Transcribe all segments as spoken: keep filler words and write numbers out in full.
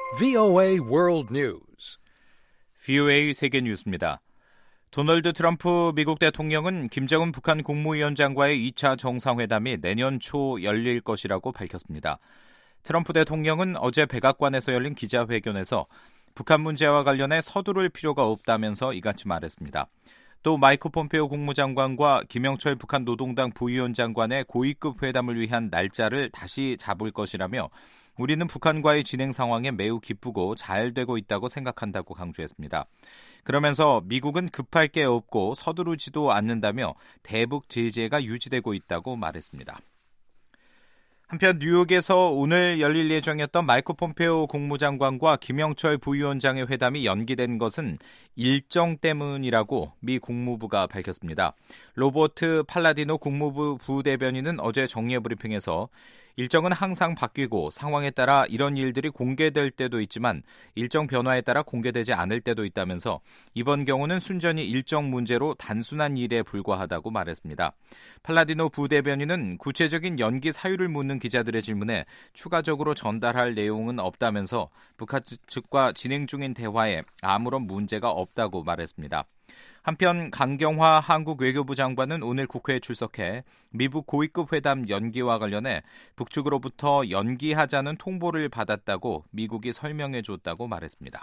브이오에이 World News. 브이오에이 세계 뉴스입니다. 도널드 트럼프 미국 대통령은 김정은 북한 국무위원장과의 이 차 정상회담이 내년 초 열릴 것이라고 밝혔습니다. 트럼프 대통령은 어제 백악관에서 열린 기자회견에서 북한 문제와 관련해 서두를 필요가 없다면서 이같이 말했습니다. 또 마이크 폼페오 국무장관과 김영철 북한 노동당 부위원장 간의 고위급 회담을 위한 날짜를 다시 잡을 것이라며 우리는 북한과의 진행 상황에 매우 기쁘고 잘 되고 있다고 생각한다고 강조했습니다. 그러면서 미국은 급할 게 없고 서두르지도 않는다며 대북 제재가 유지되고 있다고 말했습니다. 한편 뉴욕에서 오늘 열릴 예정이었던 마이크 폼페오 국무장관과 김영철 부위원장의 회담이 연기된 것은 일정 때문이라고 미 국무부가 밝혔습니다. 로버트 팔라디노 국무부 부대변인은 어제 정례 브리핑에서 일정은 항상 바뀌고 상황에 따라 이런 일들이 공개될 때도 있지만 일정 변화에 따라 공개되지 않을 때도 있다면서 이번 경우는 순전히 일정 문제로 단순한 일에 불과하다고 말했습니다. 팔라디노 부대변인은 구체적인 연기 사유를 묻는 기자들의 질문에 추가적으로 전달할 내용은 없다면서 북한 측과 진행 중인 대화에 아무런 문제가 없다고 말했습니다. 한편 강경화 한국 외교부 장관은 오늘 국회에 출석해 미국 고위급 회담 연기와 관련해 북측으로부터 연기하자는 통보를 받았다고 미국이 설명해 줬다고 말했습니다.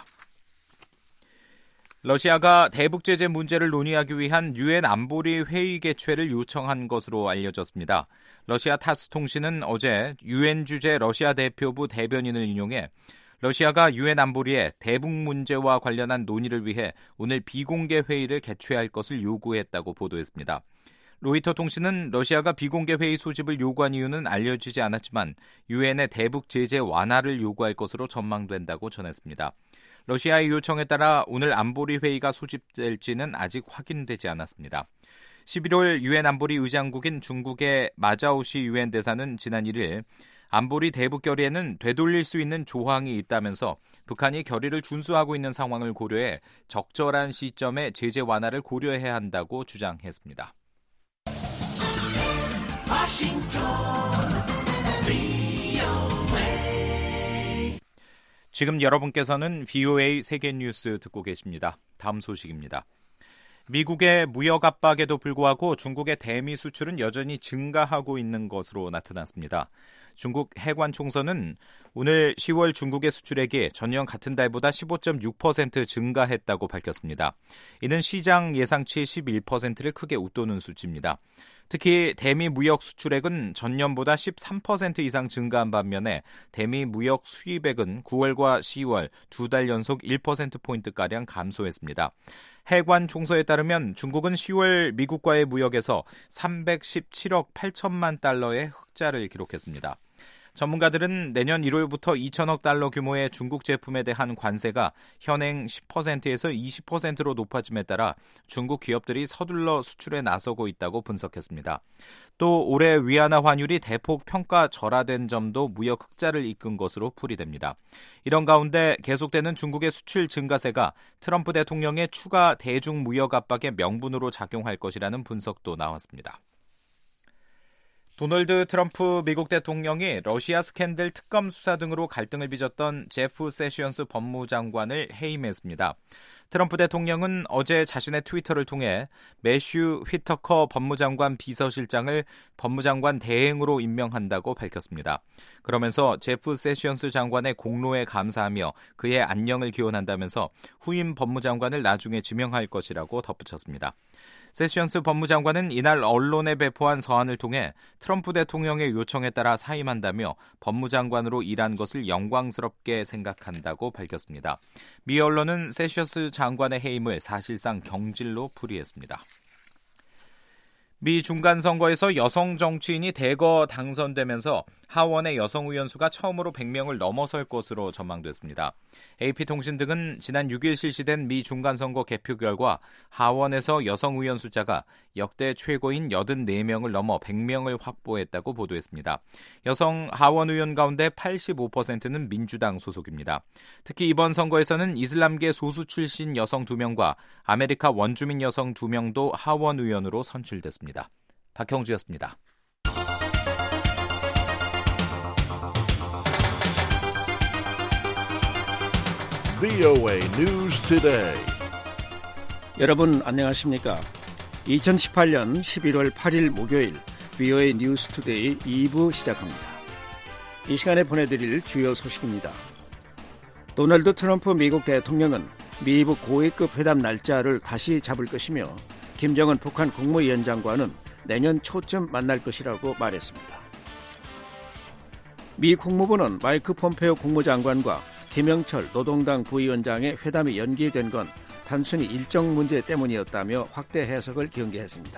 러시아가 대북 제재 문제를 논의하기 위한 유엔 안보리 회의 개최를 요청한 것으로 알려졌습니다. 러시아 타스 통신은 어제 유엔 주재 러시아 대표부 대변인을 인용해 러시아가 유엔 안보리에 대북 문제와 관련한 논의를 위해 오늘 비공개 회의를 개최할 것을 요구했다고 보도했습니다. 로이터 통신은 러시아가 비공개 회의 소집을 요구한 이유는 알려지지 않았지만 유엔의 대북 제재 완화를 요구할 것으로 전망된다고 전했습니다. 러시아의 요청에 따라 오늘 안보리 회의가 소집될지는 아직 확인되지 않았습니다. 십일월 유엔 안보리 의장국인 중국의 마자오시 유엔 대사는 지난 일 일 안보리 대북 결의에는 되돌릴 수 있는 조항이 있다면서 북한이 결의를 준수하고 있는 상황을 고려해 적절한 시점에 제재 완화를 고려해야 한다고 주장했습니다. 지금 여러분께서는 브이오에이 세계 뉴스 듣고 계십니다. 다음 소식입니다. 미국의 무역 압박에도 불구하고 중국의 대미 수출은 여전히 증가하고 있는 것으로 나타났습니다. 중국 해관 총서는 오늘 시월 중국의 수출액이 전년 같은 달보다 십오 점 육 퍼센트 증가했다고 밝혔습니다. 이는 시장 예상치 십일 퍼센트를 크게 웃도는 수치입니다. 특히 대미 무역 수출액은 전년보다 십삼 퍼센트 이상 증가한 반면에 대미 무역 수입액은 구월과 시월 두 달 연속 일 퍼센트포인트가량 감소했습니다. 해관 총서에 따르면 중국은 시월 미국과의 무역에서 삼백십칠억 팔천만 달러의 흑자를 기록했습니다. 전문가들은 내년 일월부터 이천억 달러 규모의 중국 제품에 대한 관세가 현행 십 퍼센트에서 이십 퍼센트로 높아짐에 따라 중국 기업들이 서둘러 수출에 나서고 있다고 분석했습니다. 또 올해 위안화 환율이 대폭 평가 절하된 점도 무역 흑자를 이끈 것으로 풀이됩니다. 이런 가운데 계속되는 중국의 수출 증가세가 트럼프 대통령의 추가 대중 무역 압박의 명분으로 작용할 것이라는 분석도 나왔습니다. 도널드 트럼프 미국 대통령이 러시아 스캔들 특검 수사 등으로 갈등을 빚었던 제프 세션스 법무장관을 해임했습니다. 트럼프 대통령은 어제 자신의 트위터를 통해 매슈 휘터커 법무장관 비서실장을 법무장관 대행으로 임명한다고 밝혔습니다. 그러면서 제프 세션스 장관의 공로에 감사하며 그의 안녕을 기원한다면서 후임 법무장관을 나중에 지명할 것이라고 덧붙였습니다. 세션스 법무장관은 이날 언론에 배포한 서한을 통해 트럼프 대통령의 요청에 따라 사임한다며 법무장관으로 일한 것을 영광스럽게 생각한다고 밝혔습니다. 미 언론은 세션스 장관의 해임을 사실상 경질로 풀이했습니다. 미 중간선거에서 여성 정치인이 대거 당선되면서 하원의 여성 의원 수가 처음으로 백 명을 넘어설 것으로 전망됐습니다. 에이피통신 등은 지난 육 일 실시된 미 중간선거 개표 결과 하원에서 여성 의원 숫자가 역대 최고인 팔십사 명을 넘어 백 명을 확보했다고 보도했습니다. 여성 하원 의원 가운데 팔십오 퍼센트는 민주당 소속입니다. 특히 이번 선거에서는 이슬람계 소수 출신 여성 두 명과 아메리카 원주민 여성 두 명도 하원 의원으로 선출됐습니다. 박형주였습니다. 브이오에이 News Today. 여러분 안녕하십니까? 이천십팔년 십일월 팔일 목요일 브이오에이 뉴스 투데이 이 부 시작합니다. 이 시간에 보내드릴 주요 소식입니다. 도널드 트럼프 미국 대통령은 미국 고위급 회담 날짜를 다시 잡을 것이며 김정은 북한 국무위원장과는 내년 초쯤 만날 것이라고 말했습니다. 미 국무부는 마이크 폼페오 국무장관과 김영철 노동당 부위원장의 회담이 연기된 건 단순히 일정 문제 때문이었다며 확대 해석을 경계했습니다.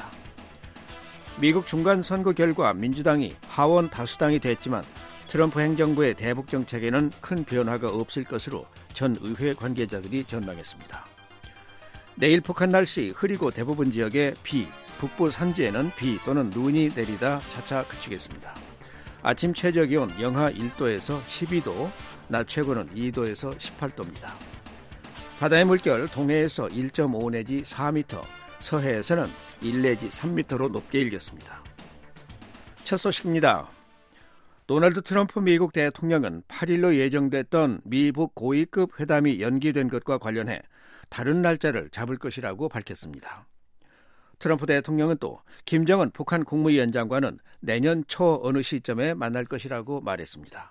미국 중간선거 결과 민주당이 하원 다수당이 됐지만 트럼프 행정부의 대북 정책에는 큰 변화가 없을 것으로 전 의회 관계자들이 전망했습니다. 내일 북한 날씨 흐리고 대부분 지역에 비, 북부 산지에는 비 또는 눈이 내리다 차차 그치겠습니다. 아침 최저기온 영하 일 도에서 십이 도, 낮 최고는 이 도에서 십팔 도입니다. 바다의 물결 동해에서 일 점 오 내지 사 미터, 서해에서는 일 내지 삼 미터로 높게 일겠습니다. 첫 소식입니다. 도널드 트럼프 미국 대통령은 팔일로 예정됐던 미북 고위급 회담이 연기된 것과 관련해 다른 날짜를 잡을 것이라고 밝혔습니다. 트럼프 대통령은 또 김정은 북한 국무위원장과는 내년 초 어느 시점에 만날 것이라고 말했습니다.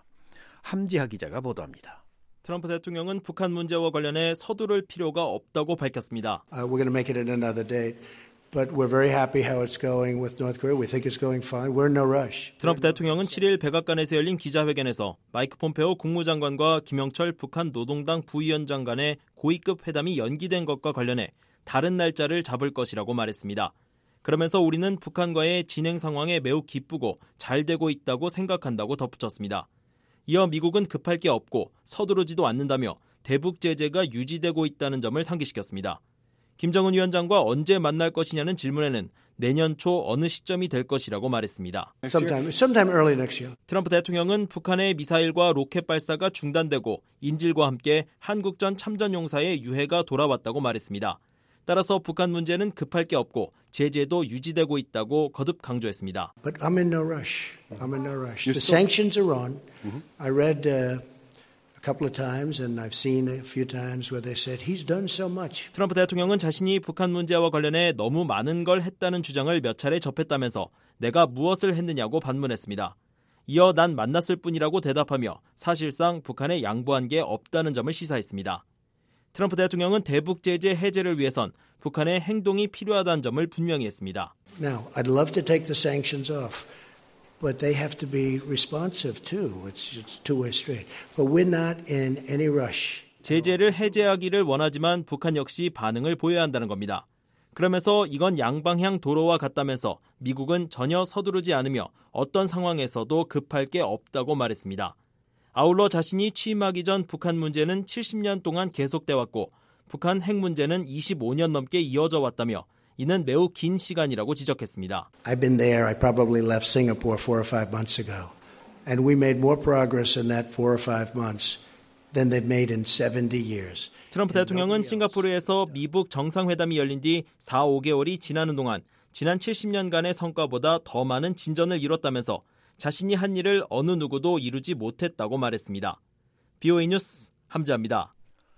함지하 기자가 보도합니다. 트럼프 대통령은 북한 문제와 관련해 서두를 필요가 없다고 밝혔습니다. Uh, we're going to make it at another date. But we're very happy how it's going with North Korea. We think it's going fine. We're in no rush. 트럼프 대통령은 칠일 백악관에서 열린 기자회견에서 마이크 폼페오 국무장관과 김영철 북한 노동당 부위원장 간의 고위급 회담이 연기된 것과 관련해 다른 날짜를 잡을 것이라고 말했습니다. 그러면서 우리는 북한과의 진행 상황에 매우 기쁘고 잘 되고 있다고 생각한다고 덧붙였습니다. 이어 미국은 급할 게 없고 서두르지도 않는다며 대북 제재가 유지되고 있다는 점을 상기시켰습니다. 김정은 위원장과 언제 만날 것이냐는 질문에는 내년 초 어느 시점이 될 것이라고 말했습니다. Sometime, sometime early next year. 트럼프 대통령은 북한의 미사일과 로켓 발사가 중단되고 인질과 함께 한국전 참전용사의 유해가 돌아왔다고 말했습니다. 따라서 북한 문제는 급할 게 없고 제재도 유지되고 있다고 거듭 강조했습니다. But I'm in no rush. I'm in no rush. The sanctions are on. I read uh, a couple of times and I've seen a few times where they said he's done so much. 트럼프 대통령은 자신이 북한 문제와 관련해 너무 많은 걸 했다는 주장을 몇 차례 접했다면서 내가 무엇을 했느냐고 반문했습니다. 이어 난 만났을 뿐이라고 대답하며 사실상 북한에 양보한 게 없다는 점을 시사했습니다. 트럼프 대통령은 대북 제재 해제를 위해선 북한의 행동이 필요하다는 점을 분명히 했습니다. Now, I'd love to take the sanctions off, but they have to be responsive too. It's, it's two-way street. But we're not in any rush. 제재를 해제하기를 원하지만 북한 역시 반응을 보여야 한다는 겁니다. 그러면서 이건 양방향 도로와 같다면서 미국은 전혀 서두르지 않으며 어떤 상황에서도 급할 게 없다고 말했습니다. 아울러 자신이 취임하기 전 북한 문제는 칠십 년 동안 계속돼 왔고 북한 핵 문제는 이십오 년 넘게 이어져 왔다며 이는 매우 긴 시간이라고 지적했습니다. I've been there. I probably left Singapore four or five months ago. And we made more progress in that four or five months than they've made in seventy years. 트럼프 대통령은 싱가포르에서 미북 정상회담이 열린 뒤 사, 오 개월이 지나는 동안 지난 칠십 년간의 성과보다 더 많은 진전을 이뤘다면서 자신이 한 일을 어느 누구도 이루지 못했다고 말했습니다. 브이오에이 뉴스 함지아입니다.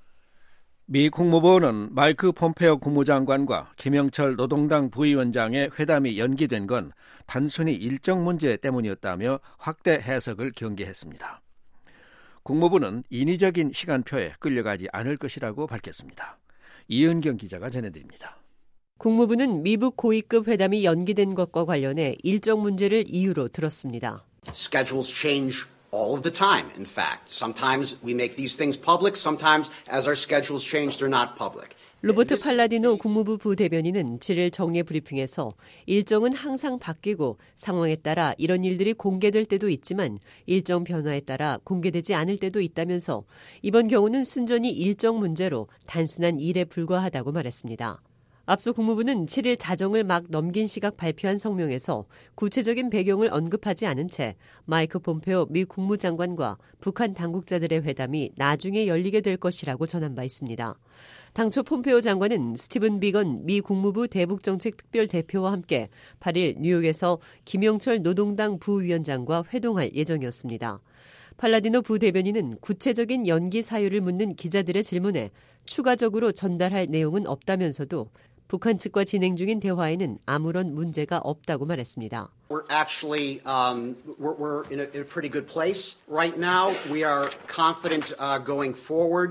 미 국무부는 마이크 폼페오 국무장관과 김영철 노동당 부위원장의 회담이 연기된 건 단순히 일정 문제 때문이었다며 확대 해석을 경계했습니다. 국무부는 인위적인 시간표에 끌려가지 않을 것이라고 밝혔습니다. 이은경 기자가 전해드립니다. 국무부는 미북 고위급 회담이 연기된 것과 관련해 일정 문제를 이유로 들었습니다. Schedules change all of the time, in fact. Sometimes we make these things public, sometimes as our schedules change, they're not public. 로버트 팔라디노 국무부 부대변인은 칠일 정례 브리핑에서 일정은 항상 바뀌고 상황에 따라 이런 일들이 공개될 때도 있지만 일정 변화에 따라 공개되지 않을 때도 있다면서 이번 경우는 순전히 일정 문제로 단순한 일에 불과하다고 말했습니다. 앞서 국무부는 칠일 자정을 막 넘긴 시각 발표한 성명에서 구체적인 배경을 언급하지 않은 채 마이크 폼페오 미 국무장관과 북한 당국자들의 회담이 나중에 열리게 될 것이라고 전한 바 있습니다. 당초 폼페오 장관은 스티븐 비건 미 국무부 대북정책특별대표와 함께 팔일 뉴욕에서 김영철 노동당 부위원장과 회동할 예정이었습니다. 팔라디노 부대변인은 구체적인 연기 사유를 묻는 기자들의 질문에 추가적으로 전달할 내용은 없다면서도 북한 측과 진행 중인 대화에는 아무런 문제가 없다고 말했습니다. We're actually um, we're, we're in, a, in a pretty good place right now. We are confident uh, going forward.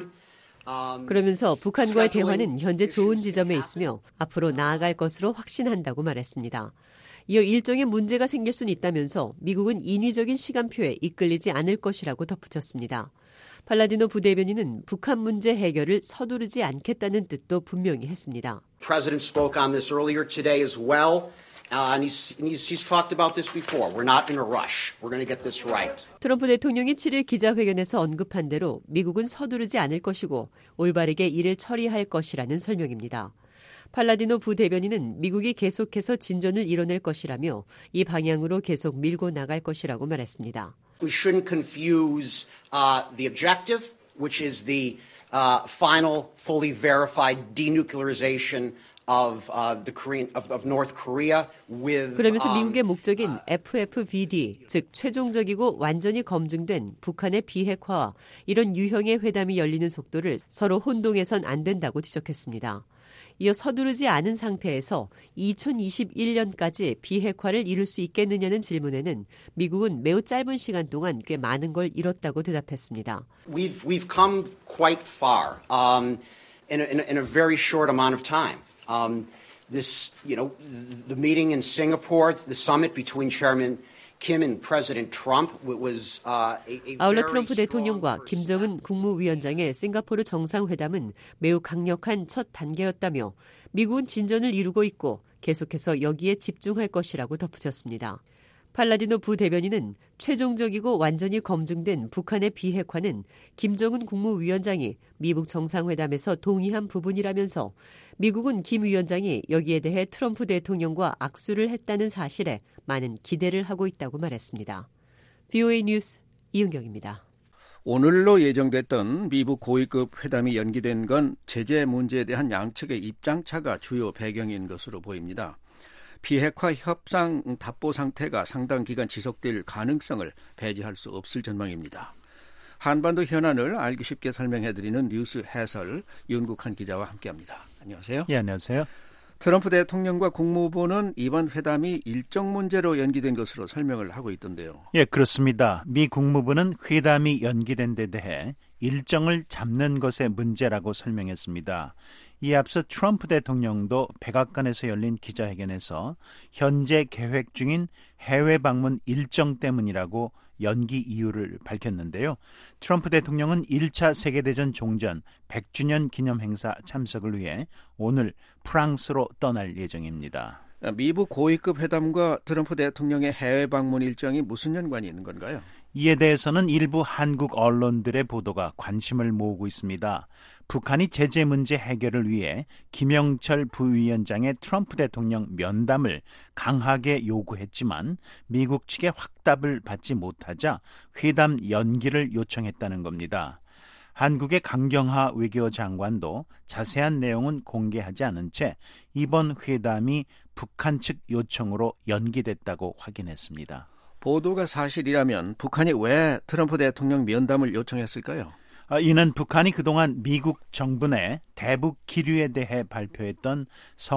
Um, 그러면서 북한과의 대화는 현재 좋은 지점에 있으며 앞으로 나아갈 것으로 확신한다고 말했습니다. 이어 일정에 문제가 생길 수는 있다면서 미국은 인위적인 시간표에 이끌리지 않을 것이라고 덧붙였습니다. 팔라디노 부대변인은 북한 문제 해결을 서두르지 않겠다는 뜻도 분명히 했습니다. President spoke on this earlier today as well, uh, and he's, he's, he's talked about this before. We're not in a rush. We're going to get this right. 트럼프 대통령이 칠일 기자회견에서 언급한 대로 미국은 서두르지 않을 것이고 올바르게 일을 처리할 것이라는 설명입니다. 팔라디노 부대변인은 미국이 계속해서 진전을 이뤄낼 것이라며 이 방향으로 계속 밀고 나갈 것이라고 말했습니다. We shouldn't confuse uh, the objective, which is the uh, final, fully verified denuclearization of uh, the Korean of, of North Korea with. 그러면서 um, 미국의 목적인 에프에프비디, 즉 최종적이고 완전히 검증된 북한의 비핵화와 이런 유형의 회담이 열리는 속도를 서로 혼동해선 안 된다고 지적했습니다. 이어 서두르지 않은 상태에서 이천이십일 년까지 비핵화를 이룰 수 있겠느냐는 질문에는 미국은 매우 짧은 시간 동안 꽤 많은 걸 이뤘다고 대답했습니다. We've we've come quite far um, in, a, in, a, in a very short amount of time. Um, this, you know, the meeting in Singapore, the summit between Chairman Kim and President Trump was uh, a, a 아울러 very 트럼프 strong 대통령과 first 김정은 국무위원장의 싱가포르 정상회담은 매우 강력한 첫 단계였다며 미국은 진전을 이루고 있고 계속해서 여기에 집중할 것이라고 덧붙였습니다. 팔라디노 부대변인은 최종적이고 완전히 검증된 북한의 비핵화는 김정은 국무위원장이 미국 정상회담에서 동의한 부분이라면서 미국은 김 위원장이 여기에 대해 트럼프 대통령과 악수를 했다는 사실에 많은 기대를 하고 있다고 말했습니다. 브이오에이 뉴스 이은경입니다. 오늘로 예정됐던 미국 고위급 회담이 연기된 건 제재 문제에 대한 양측의 입장차가 주요 배경인 것으로 보입니다. 비핵화 협상 답보 상태가 상당 기간 지속될 가능성을 배제할 수 없을 전망입니다. 한반도 현안을 알기 쉽게 설명해드리는 뉴스 해설 윤국한 기자와 함께합니다. 안녕하세요. 예, 안녕하세요. 트럼프 대통령과 국무부는 이번 회담이 일정 문제로 연기된 것으로 설명을 하고 있던데요. 예, 그렇습니다. 미 국무부는 회담이 연기된 데 대해 일정을 잡는 것의 문제라고 설명했습니다. 이에 앞서 트럼프 대통령도 백악관에서 열린 기자회견에서 현재 계획 중인 해외 방문 일정 때문이라고 연기 이유를 밝혔는데요. 트럼프 대통령은 일 차 세계대전 종전 백 주년 기념 행사 참석을 위해 오늘 프랑스로 떠날 예정입니다. 미국 고위급 회담과 트럼프 대통령의 해외 방문 일정이 무슨 연관이 있는 건가요? 이에 대해서는 일부 한국 언론들의 보도가 관심을 모으고 있습니다. 북한이 제재 문제 해결을 위해 김영철 부위원장의 트럼프 대통령 면담을 강하게 요구했지만 미국 측의 확답을 받지 못하자 회담 연기를 요청했다는 겁니다. 한국의 강경화 외교장관도 자세한 내용은 공개하지 않은 채 이번 회담이 북한 측 요청으로 연기됐다고 확인했습니다. 보도가 사실이라면 북한이 왜 트럼프 대통령 면담을 요청했을까요? 이는 북한이 그동안 미국 정부 내 대북 기류에 대해 발표했던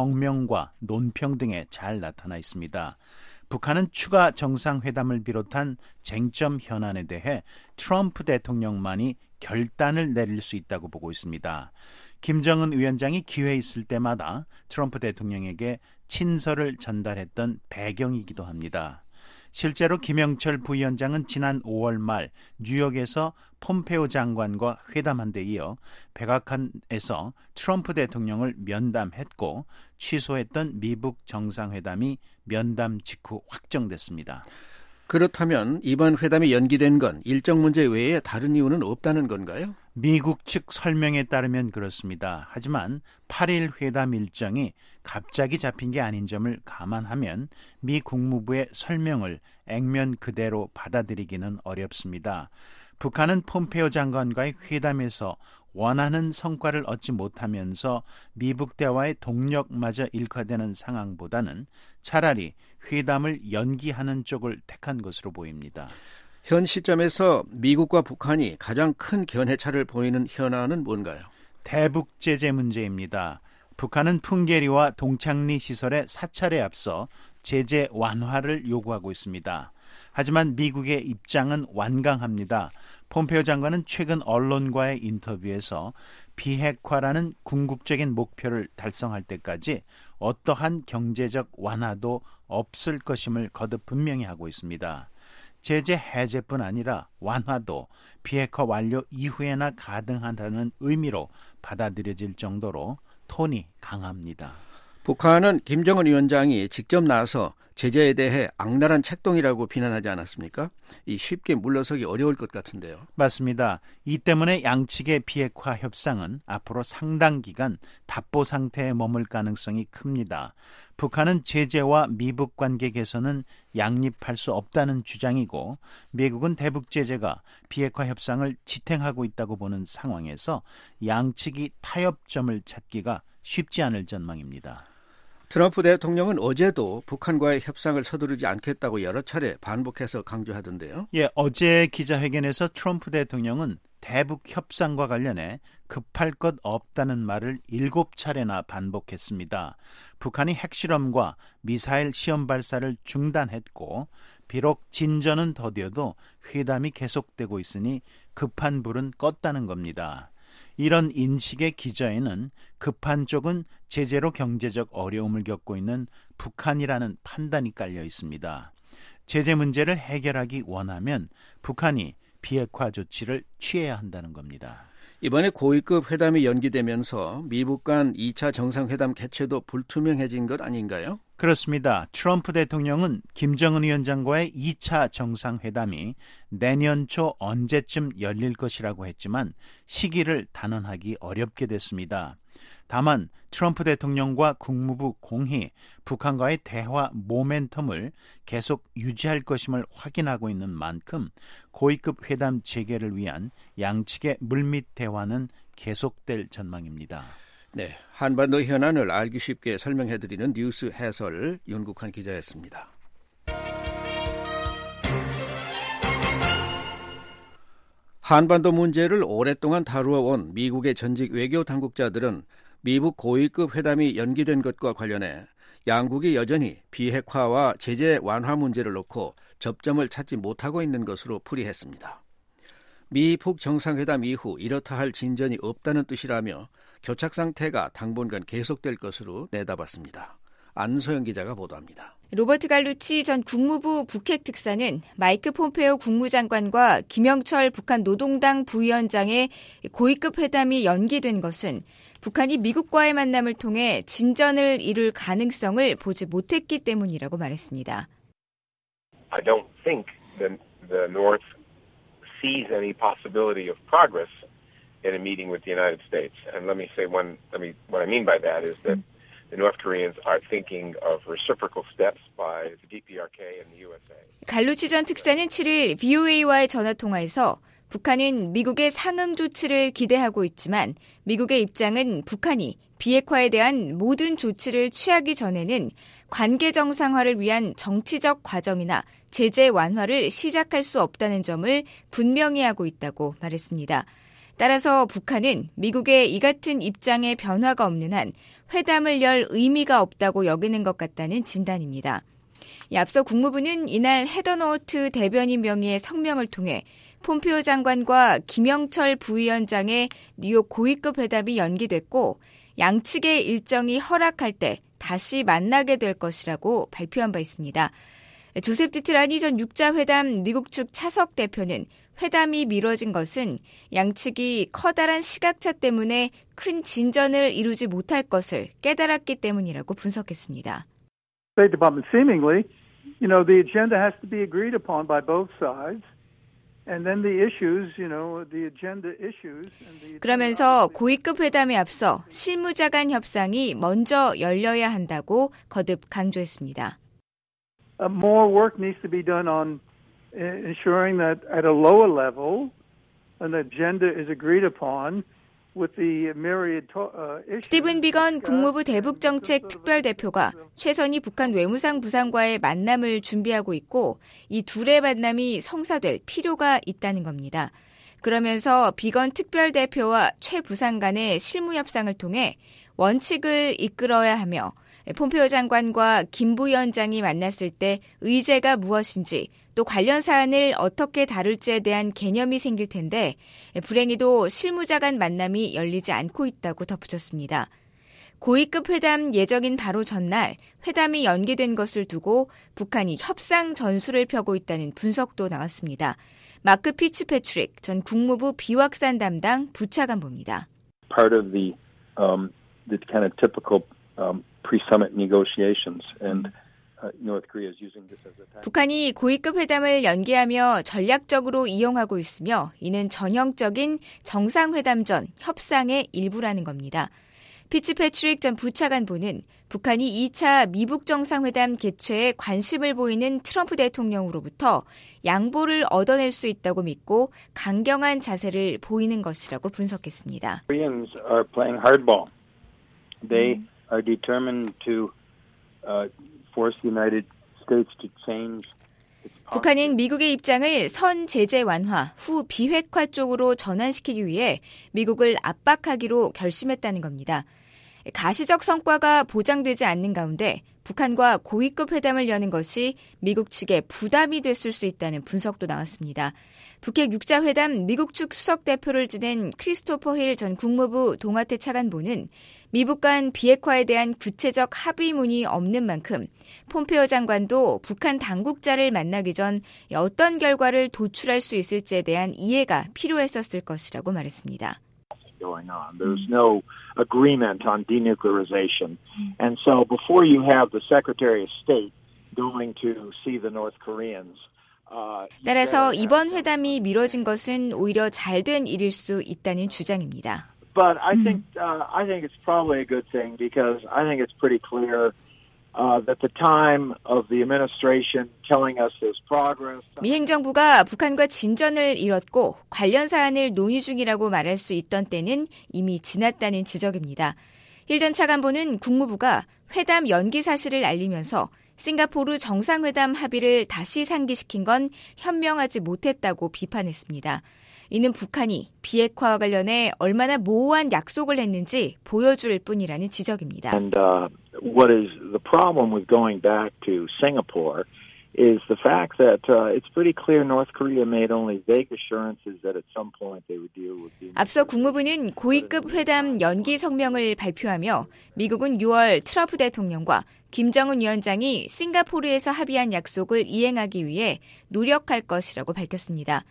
성명과 논평 등에 잘 나타나 있습니다. 북한은 추가 정상회담을 비롯한 쟁점 현안에 대해 트럼프 대통령만이 결단을 내릴 수 있다고 보고 있습니다. 김정은 위원장이 기회 있을 때마다 트럼프 대통령에게 친서를 전달했던 배경이기도 합니다. 실제로 김영철 부위원장은 지난 오월 말 뉴욕에서 폼페오 장관과 회담한 데 이어 백악관에서 트럼프 대통령을 면담했고 취소했던 미국 정상회담이 면담 직후 확정됐습니다. 그렇다면 이번 회담이 연기된 건 일정 문제 외에 다른 이유는 없다는 건가요? 미국 측 설명에 따르면 그렇습니다. 하지만 팔 일 회담 일정이 갑자기 잡힌 게 아닌 점을 감안하면 미 국무부의 설명을 액면 그대로 받아들이기는 어렵습니다. 북한은 폼페오 장관과의 회담에서 원하는 성과를 얻지 못하면서 미국 대화의 동력마저 일화되는 상황보다는 차라리 회담을 연기하는 쪽을 택한 것으로 보입니다. 현 시점에서 미국과 북한이 가장 큰 견해차를 보이는 현안은 뭔가요? 대북 제재 문제입니다. 북한은 풍계리와 동창리 시설에 사찰에 앞서 제재 완화를 요구하고 있습니다. 하지만 미국의 입장은 완강합니다. 폼페오 장관은 최근 언론과의 인터뷰에서 비핵화라는 궁극적인 목표를 달성할 때까지 어떠한 경제적 완화도 없을 것임을 거듭 분명히 하고 있습니다. 제재 해제뿐 아니라 완화도 비핵화 완료 이후에나 가능하다는 의미로 받아들여질 정도로 톤이 강합니다. 북한은 김정은 위원장이 직접 나서 제재에 대해 악랄한 책동이라고 비난하지 않았습니까? 이 쉽게 물러서기 어려울 것 같은데요. 맞습니다. 이 때문에 양측의 비핵화 협상은 앞으로 상당 기간 답보 상태에 머물 가능성이 큽니다. 북한은 제재와 미북 관계 개선은 양립할 수 없다는 주장이고 미국은 대북 제재가 비핵화 협상을 지탱하고 있다고 보는 상황에서 양측이 타협점을 찾기가 쉽지 않을 전망입니다. 트럼프 대통령은 어제도 북한과의 협상을 서두르지 않겠다고 여러 차례 반복해서 강조하던데요. 예, 어제 기자회견에서 트럼프 대통령은 대북 협상과 관련해 급할 것 없다는 말을 일곱 차례나 반복했습니다. 북한이 핵실험과 미사일 시험 발사를 중단했고 비록 진전은 더뎌도 회담이 계속되고 있으니 급한 불은 껐다는 겁니다. 이런 인식의 기저에는 급한 쪽은 제재로 경제적 어려움을 겪고 있는 북한이라는 판단이 깔려 있습니다. 제재 문제를 해결하기 원하면 북한이 비핵화 조치를 취해야 한다는 겁니다. 이번에 고위급 회담이 연기되면서 미북 간 이 차 정상회담 개최도 불투명해진 것 아닌가요? 그렇습니다. 트럼프 대통령은 김정은 위원장과의 이 차 정상회담이 내년 초 언제쯤 열릴 것이라고 했지만 시기를 단언하기 어렵게 됐습니다. 다만 트럼프 대통령과 국무부 공히 북한과의 대화 모멘텀을 계속 유지할 것임을 확인하고 있는 만큼 고위급 회담 재개를 위한 양측의 물밑 대화는 계속될 전망입니다. 네, 한반도 현안을 알기 쉽게 설명해드리는 뉴스 해설 윤국한 기자였습니다. 한반도 문제를 오랫동안 다루어온 미국의 전직 외교 당국자들은 미북 고위급 회담이 연기된 것과 관련해 양국이 여전히 비핵화와 제재 완화 문제를 놓고 접점을 찾지 못하고 있는 것으로 풀이했습니다. 미북 정상회담 이후 이렇다 할 진전이 없다는 뜻이라며 교착 상태가 당분간 계속될 것으로 내다봤습니다. 안소영 기자가 보도합니다. 로버트 갈루치 전 국무부 북핵 특사는 마이크 폼페오 국무장관과 김영철 북한 노동당 부위원장의 고위급 회담이 연기된 것은 북한이 미국과의 만남을 통해 진전을 이룰 가능성을 보지 못했기 때문이라고 말했습니다. I don't think that the North sees any possibility of progress in a meeting with the United States. And let me say one, let me, what I mean by that is that the North Koreans are thinking of reciprocal steps by the D P R K and the U S A. 갈루치 전 특사는 칠 일 브이오에이와의 전화통화에서 북한은 미국의 상응 조치를 기대하고 있지만 미국의 입장은 북한이 비핵화에 대한 모든 조치를 취하기 전에는 관계 정상화를 위한 정치적 과정이나 제재 완화를 시작할 수 없다는 점을 분명히 하고 있다고 말했습니다. 따라서 북한은 미국의 이 같은 입장에 변화가 없는 한 회담을 열 의미가 없다고 여기는 것 같다는 진단입니다. 앞서 국무부는 이날 헤더노트 대변인 명의의 성명을 통해 폼페오 장관과 김영철 부위원장의 뉴욕 고위급 회담이 연기됐고 양측의 일정이 허락할 때 다시 만나게 될 것이라고 발표한 바 있습니다. 조셉 디트라니 전 육자회담 미국 측 차석 대표는 회담이 미뤄진 것은 양측이 커다란 시각차 때문에 큰 진전을 이루지 못할 것을 깨달았기 때문이라고 분석했습니다. State Department seemingly, you know, the agenda has to be agreed upon by both sides. And then the issues, you know, the agenda issues. 그러면서 고위급 회담에 앞서 실무자 간 협상이 먼저 열려야 한다고 거듭 강조했습니다. Uh, more work needs to be done on ensuring that at a lower level an agenda is agreed upon 스티븐 비건 국무부 대북정책 특별대표가 최선희 북한 외무상 부상과의 만남을 준비하고 있고 이 둘의 만남이 성사될 필요가 있다는 겁니다. 그러면서 비건 특별대표와 최 부상 간의 실무 협상을 통해 원칙을 이끌어야 하며 폼페오 장관과 김 부위원장이 만났을 때 의제가 무엇인지 또 관련 사안을 어떻게 다룰지에 대한 개념이 생길 텐데 불행히도 실무자 간 만남이 열리지 않고 있다고 덧붙였습니다. 고위급 회담 예정인 바로 전날 회담이 연기된 것을 두고 북한이 협상 전술을 펴고 있다는 분석도 나왔습니다. 마크 피츠패트릭 전 국무부 비확산 담당 부차관보입니다. Part of the um, the kind of typical um, pre-summit negotiations and 북한이 고위급 회담을 연기하며 전략적으로 이용하고 있으며 이는 전형적인 정상회담 전 협상의 일부라는 겁니다. 피츠패트릭 전 부차관보는 북한이 이 차 미북 정상회담 개최에 관심을 보이는 트럼프 대통령으로부터 양보를 얻어낼 수 있다고 믿고 강경한 자세를 보이는 것이라고 분석했습니다. Koreans are playing hardball. They are determined to uh, force the United States to change. 북한은 미국의 입장을 선 제재 완화 후 비핵화 쪽으로 전환시키기 위해 미국을 압박하기로 결심했다는 겁니다. 가시적 성과가 보장되지 않는 가운데 북한과 고위급 회담을 여는 것이 미국 측에 부담이 됐을 수 있다는 분석도 나왔습니다. 북핵 육 자 회담 미국 측 수석 대표를 지낸 크리스토퍼 힐 전 국무부 동아태 차관보는 미북 간 비핵화에 대한 구체적 합의문이 없는 만큼 폼페오 장관도 북한 당국자를 만나기 전 어떤 결과를 도출할 수 있을지에 대한 이해가 필요했었을 것이라고 말했습니다. Going on. There's no agreement on denuclearization. And so before you have the Secretary of State going to see the North Koreans, uh, 따라서 이번 회담이 미뤄진 것은 오히려 잘된 일일 수 있다는 주장입니다. But I think uh, I think it's probably a good thing because I think it's pretty clear uh, that the time of the administration telling us there's progress. 미 행정부가 북한과 진전을 이뤘고 관련 사안을 논의 중이라고 말할 수 있던 때는 이미 지났다는 지적입니다. 힐 전 차관보는 국무부가 회담 연기 사실을 알리면서 싱가포르 정상회담 합의를 다시 상기시킨 건 현명하지 못했다고 비판했습니다. 이는 북한이 비핵화와 관련해 얼마나 모호한 약속을 했는지 보여줄 뿐이라는 지적입니다. And uh, what is the problem with going back to Singapore is the fact that uh, it's pretty clear North Korea made only vague assurances that at some point they would deal with the. 앞서 국무부는 고위급 회담 연기 성명을 발표하며 미국은 유월 트럼프 대통령과 김정은 위원장이 싱가포르에서 합의한 약속을 이행하기 위해 노력할 것이라고 밝혔습니다.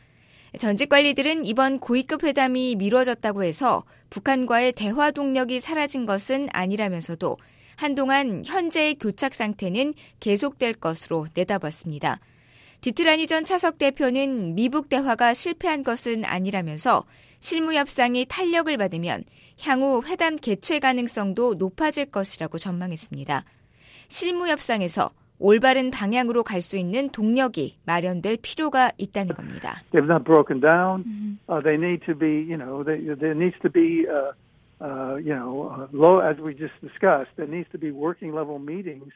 전직 관리들은 이번 고위급 회담이 미뤄졌다고 해서 북한과의 대화 동력이 사라진 것은 아니라면서도 한동안 현재의 교착 상태는 계속될 것으로 내다봤습니다. 디트라니 전 차석 대표는 미북 대화가 실패한 것은 아니라면서 실무 협상이 탄력을 받으면 향후 회담 개최 가능성도 높아질 것이라고 전망했습니다. 실무 협상에서 올바른 방향으로 갈 수 있는 동력이 마련될 필요가 있다는 겁니다. They've not broken down. Uh, they need to be, you know, they, there needs to be, uh, uh, you know, uh, low, as we just discussed, there needs to be working level meetings.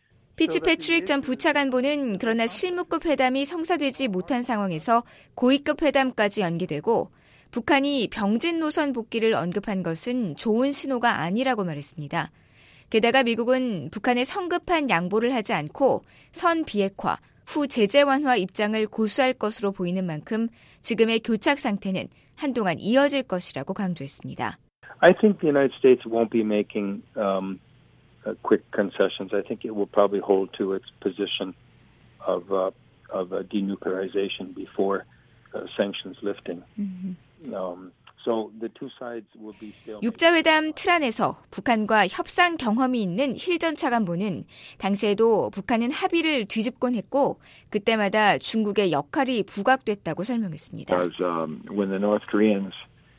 피츠패트릭 전 부차관보는 그러나 실무급 회담이 성사되지 못한 상황에서 고위급 회담까지 연기되고 북한이 병진 노선 복귀를 언급한 것은 좋은 신호가 아니라고 말했습니다. 게다가 미국은 북한의 성급한 양보를 하지 않고 선 비핵화, 후 제재 완화 입장을 고수할 것으로 보이는 만큼 지금의 교착 상태는 한동안 이어질 것이라고 강조했습니다. I think the United States won't be making um, uh, quick concessions. I think it will probably hold to its position of uh, of uh, denuclearization before uh, sanctions lifting. Mm-hmm. Um, So the two sides will be still. 육 자 회담 틀 안에서 북한과 협상 경험이 있는 힐 전 차관보는 당시에도 북한은 합의를 뒤집곤 했고 그때마다 중국의 역할이 부각됐다고 설명했습니다. Because um, when the North Koreans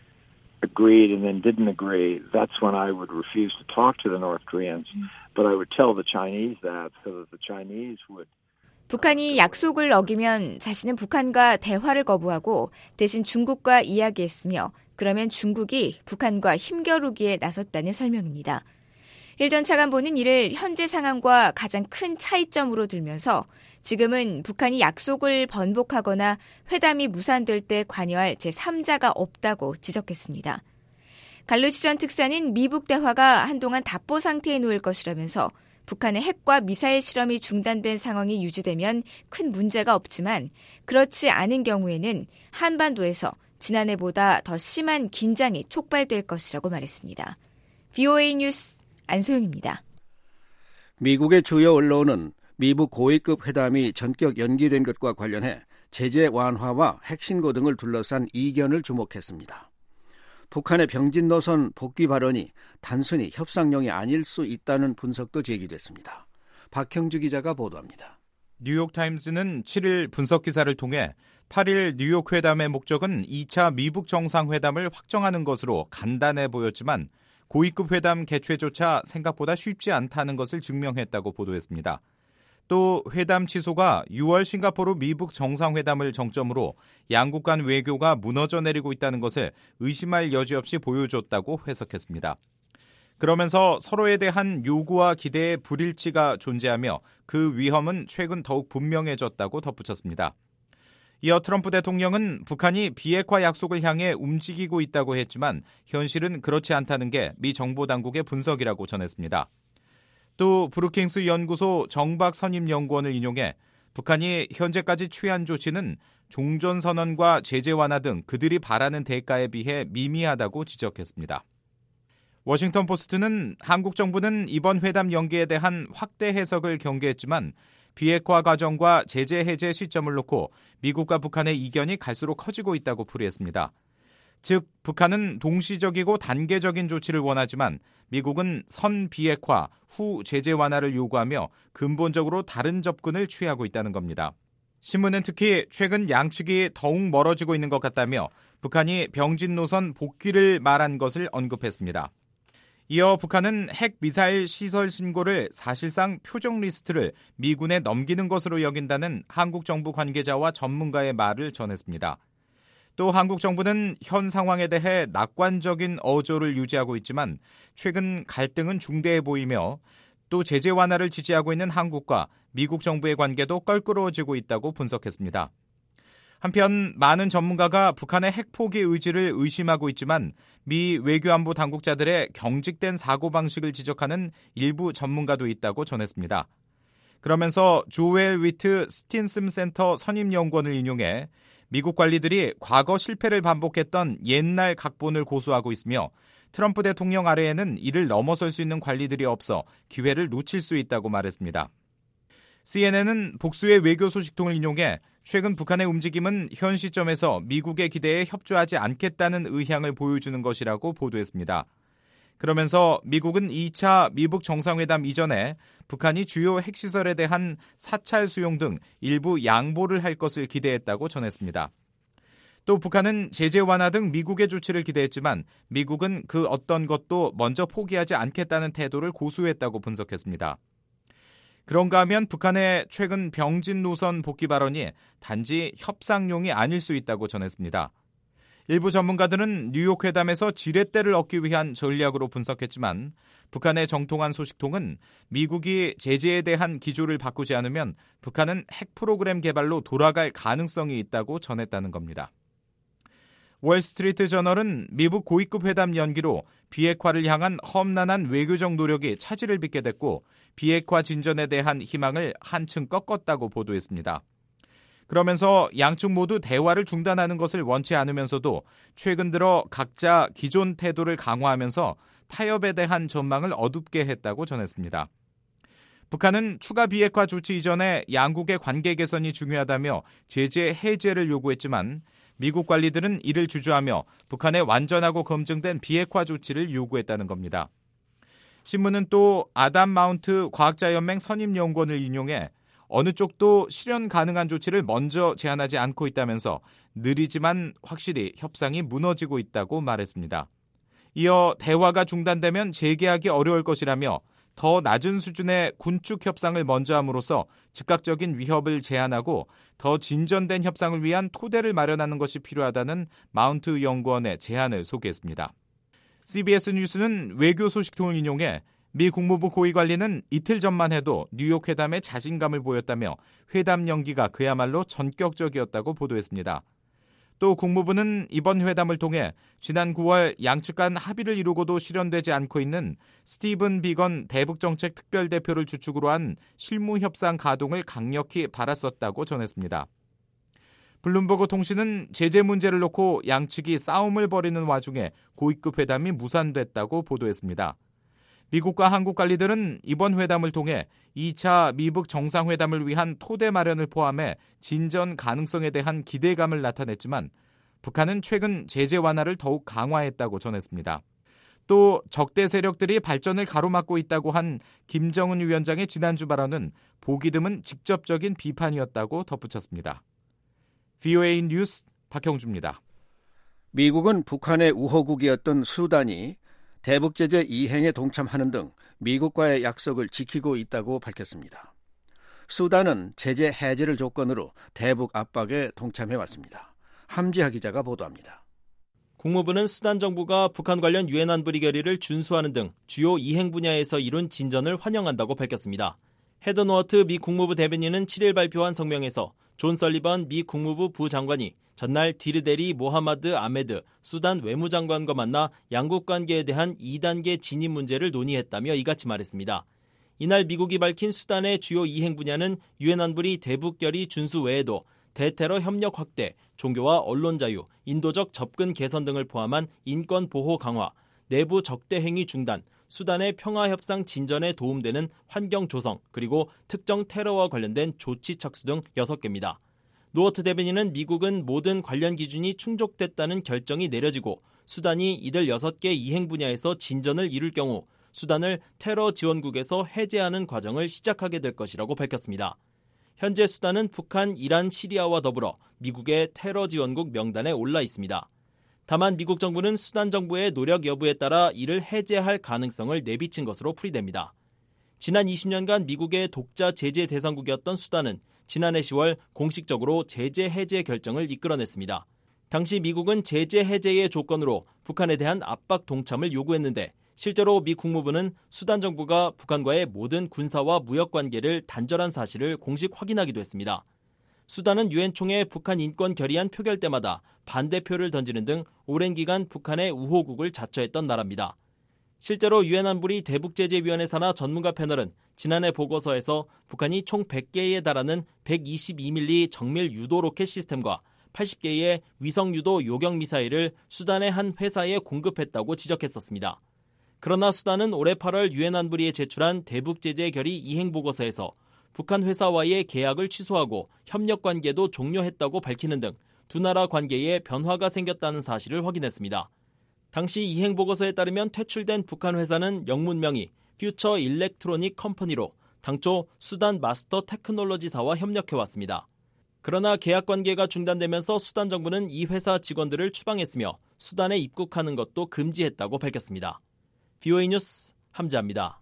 agreed and then didn't agree, that's when I would refuse to talk to the North Koreans, but I would tell the Chinese that so that the Chinese would. 북한이 약속을 어기면 자신은 북한과 대화를 거부하고 대신 중국과 이야기했으며 그러면 중국이 북한과 힘겨루기에 나섰다는 설명입니다. 일 전 차관보는 이를 현재 상황과 가장 큰 차이점으로 들면서 지금은 북한이 약속을 번복하거나 회담이 무산될 때 관여할 제삼자가 없다고 지적했습니다. 갈루치 전 특사는 미북 대화가 한동안 답보 상태에 놓일 것이라면서 북한의 핵과 미사일 실험이 중단된 상황이 유지되면 큰 문제가 없지만 그렇지 않은 경우에는 한반도에서 지난해보다 더 심한 긴장이 촉발될 것이라고 말했습니다. 브이오에이 뉴스 안소영입니다. 미국의 주요 언론은 미북 고위급 회담이 전격 연기된 것과 관련해 제재 완화와 핵신고 등을 둘러싼 이견을 주목했습니다. 북한의 병진 노선 복귀 발언이 단순히 협상용이 아닐 수 있다는 분석도 제기됐습니다. 박형주 기자가 보도합니다. 뉴욕타임스는 칠 일 분석 기사를 통해 팔 일 뉴욕 회담의 목적은 이 차 미북 정상회담을 확정하는 것으로 간단해 보였지만 고위급 회담 개최조차 생각보다 쉽지 않다는 것을 증명했다고 보도했습니다. 또 회담 취소가 유월 싱가포르 미북 정상회담을 정점으로 양국 간 외교가 무너져 내리고 있다는 것을 의심할 여지 없이 보여줬다고 해석했습니다. 그러면서 서로에 대한 요구와 기대의 불일치가 존재하며 그 위험은 최근 더욱 분명해졌다고 덧붙였습니다. 이어 트럼프 대통령은 북한이 비핵화 약속을 향해 움직이고 있다고 했지만 현실은 그렇지 않다는 게 미 정보당국의 분석이라고 전했습니다. 또 브루킹스 연구소 정박 선임연구원을 인용해 북한이 현재까지 취한 조치는 종전선언과 제재 완화 등 그들이 바라는 대가에 비해 미미하다고 지적했습니다. 워싱턴 포스트는 한국 정부는 이번 회담 연기에 대한 확대 해석을 경계했지만 비핵화 과정과 제재 해제 시점을 놓고 미국과 북한의 이견이 갈수록 커지고 있다고 풀이했습니다. 즉 북한은 동시적이고 단계적인 조치를 원하지만 미국은 선 비핵화, 후 제재 완화를 요구하며 근본적으로 다른 접근을 취하고 있다는 겁니다. 신문은 특히 최근 양측이 더욱 멀어지고 있는 것 같다며 북한이 병진 노선 복귀를 말한 것을 언급했습니다. 이어 북한은 핵 미사일 시설 신고를 사실상 표적 리스트를 미군에 넘기는 것으로 여긴다는 한국 정부 관계자와 전문가의 말을 전했습니다. 또 한국 정부는 현 상황에 대해 낙관적인 어조를 유지하고 있지만 최근 갈등은 중대해 보이며 또 제재 완화를 지지하고 있는 한국과 미국 정부의 관계도 껄끄러워지고 있다고 분석했습니다. 한편 많은 전문가가 북한의 핵 포기 의지를 의심하고 있지만 미 외교안보 당국자들의 경직된 사고방식을 지적하는 일부 전문가도 있다고 전했습니다. 그러면서 조엘 위트 스틴슨 센터 선임연구원을 인용해 미국 관리들이 과거 실패를 반복했던 옛날 각본을 고수하고 있으며 트럼프 대통령 아래에는 이를 넘어설 수 있는 관리들이 없어 기회를 놓칠 수 있다고 말했습니다. 씨엔엔은 복수의 외교 소식통을 인용해 최근 북한의 움직임은 현 시점에서 미국의 기대에 협조하지 않겠다는 의향을 보여주는 것이라고 보도했습니다. 그러면서 미국은 이 차 미북 정상회담 이전에 북한이 주요 핵시설에 대한 사찰 수용 등 일부 양보를 할 것을 기대했다고 전했습니다. 또 북한은 제재 완화 등 미국의 조치를 기대했지만 미국은 그 어떤 것도 먼저 포기하지 않겠다는 태도를 고수했다고 분석했습니다. 그런가 하면 북한의 최근 병진 노선 복귀 발언이 단지 협상용이 아닐 수 있다고 전했습니다. 일부 전문가들은 뉴욕 회담에서 지렛대를 얻기 위한 전략으로 분석했지만 북한의 정통한 소식통은 미국이 제재에 대한 기조를 바꾸지 않으면 북한은 핵 프로그램 개발로 돌아갈 가능성이 있다고 전했다는 겁니다. 월스트리트 저널은 미북 고위급 회담 연기로 비핵화를 향한 험난한 외교적 노력이 차질을 빚게 됐고 비핵화 진전에 대한 희망을 한층 꺾었다고 보도했습니다. 그러면서 양측 모두 대화를 중단하는 것을 원치 않으면서도 최근 들어 각자 기존 태도를 강화하면서 타협에 대한 전망을 어둡게 했다고 전했습니다. 북한은 추가 비핵화 조치 이전에 양국의 관계 개선이 중요하다며 제재 해제를 요구했지만 미국 관리들은 이를 주저하며 북한의 완전하고 검증된 비핵화 조치를 요구했다는 겁니다. 신문은 또 아담 마운트 과학자연맹 선임연구원을 인용해 어느 쪽도 실현 가능한 조치를 먼저 제안하지 않고 있다면서 느리지만 확실히 협상이 무너지고 있다고 말했습니다. 이어 대화가 중단되면 재개하기 어려울 것이라며 더 낮은 수준의 군축 협상을 먼저 함으로써 즉각적인 위협을 제한하고 더 진전된 협상을 위한 토대를 마련하는 것이 필요하다는 마운트 연구원의 제안을 소개했습니다. 씨비에스 뉴스는 외교 소식통을 인용해 미 국무부 고위 관리는 이틀 전만 해도 뉴욕 회담에 자신감을 보였다며 회담 연기가 그야말로 전격적이었다고 보도했습니다. 또 국무부는 이번 회담을 통해 지난 구월 양측 간 합의를 이루고도 실현되지 않고 있는 스티븐 비건 대북정책 특별대표를 주축으로 한 실무협상 가동을 강력히 바랐었다고 전했습니다. 블룸버그 통신은 제재 문제를 놓고 양측이 싸움을 벌이는 와중에 고위급 회담이 무산됐다고 보도했습니다. 미국과 한국 관리들은 이번 회담을 통해 이 차 미북 정상회담을 위한 토대 마련을 포함해 진전 가능성에 대한 기대감을 나타냈지만 북한은 최근 제재 완화를 더욱 강화했다고 전했습니다. 또 적대 세력들이 발전을 가로막고 있다고 한 김정은 위원장의 지난주 발언은 보기 드문 직접적인 비판이었다고 덧붙였습니다. 브이오에이 뉴스 박형주입니다. 미국은 북한의 우호국이었던 수단이 대북 제재 이행에 동참하는 등 미국과의 약속을 지키고 있다고 밝혔습니다. 수단은 제재 해제를 조건으로 대북 압박에 동참해왔습니다. 함지하 기자가 보도합니다. 국무부는 수단 정부가 북한 관련 유엔 안보리 결의를 준수하는 등 주요 이행 분야에서 이룬 진전을 환영한다고 밝혔습니다. 헤더 노어트 미 국무부 대변인은 칠 일 발표한 성명에서 존 설리번 미 국무부 부장관이 전날 디르데리 모하마드 아메드 수단 외무장관과 만나 양국 관계에 대한 이 단계 진입 문제를 논의했다며 이같이 말했습니다. 이날 미국이 밝힌 수단의 주요 이행 분야는 유엔 안보리 대북 결의 준수 외에도 대테러 협력 확대, 종교와 언론 자유, 인도적 접근 개선 등을 포함한 인권 보호 강화, 내부 적대 행위 중단, 수단의 평화 협상 진전에 도움되는 환경 조성, 그리고 특정 테러와 관련된 조치 착수 등 여섯 개입니다. 노어트 대변인은 미국은 모든 관련 기준이 충족됐다는 결정이 내려지고 수단이 이들 여섯 개 이행 분야에서 진전을 이룰 경우 수단을 테러 지원국에서 해제하는 과정을 시작하게 될 것이라고 밝혔습니다. 현재 수단은 북한, 이란, 시리아와 더불어 미국의 테러 지원국 명단에 올라 있습니다. 다만 미국 정부는 수단 정부의 노력 여부에 따라 이를 해제할 가능성을 내비친 것으로 풀이됩니다. 지난 이십 년간 미국의 독자 제재 대상국이었던 수단은 지난해 시월 공식적으로 제재 해제 결정을 이끌어냈습니다. 당시 미국은 제재 해제의 조건으로 북한에 대한 압박 동참을 요구했는데 실제로 미 국무부는 수단 정부가 북한과의 모든 군사와 무역 관계를 단절한 사실을 공식 확인하기도 했습니다. 수단은 유엔 총회 북한 인권 결의안 표결 때마다 반대표를 던지는 등 오랜 기간 북한의 우호국을 자처했던 나라입니다. 실제로 유엔 안보리 대북제재위원회 산하 전문가 패널은 지난해 보고서에서 북한이 총 백 개에 달하는 백이십이 밀리미터 정밀 유도 로켓 시스템과 팔십 개의 위성 유도 요격 미사일을 수단의 한 회사에 공급했다고 지적했었습니다. 그러나 수단은 올해 팔월 유엔 안보리에 제출한 대북제재 결의 이행 보고서에서 북한 회사와의 계약을 취소하고 협력 관계도 종료했다고 밝히는 등 두 나라 관계에 변화가 생겼다는 사실을 확인했습니다. 당시 이행 보고서에 따르면 퇴출된 북한 회사는 영문명이 퓨처 일렉트로닉 컴퍼니로 당초 수단 마스터 테크놀로지사와 협력해왔습니다. 그러나 계약 관계가 중단되면서 수단 정부는 이 회사 직원들을 추방했으며 수단에 입국하는 것도 금지했다고 밝혔습니다. 브이오에이 뉴스 함지아입니다.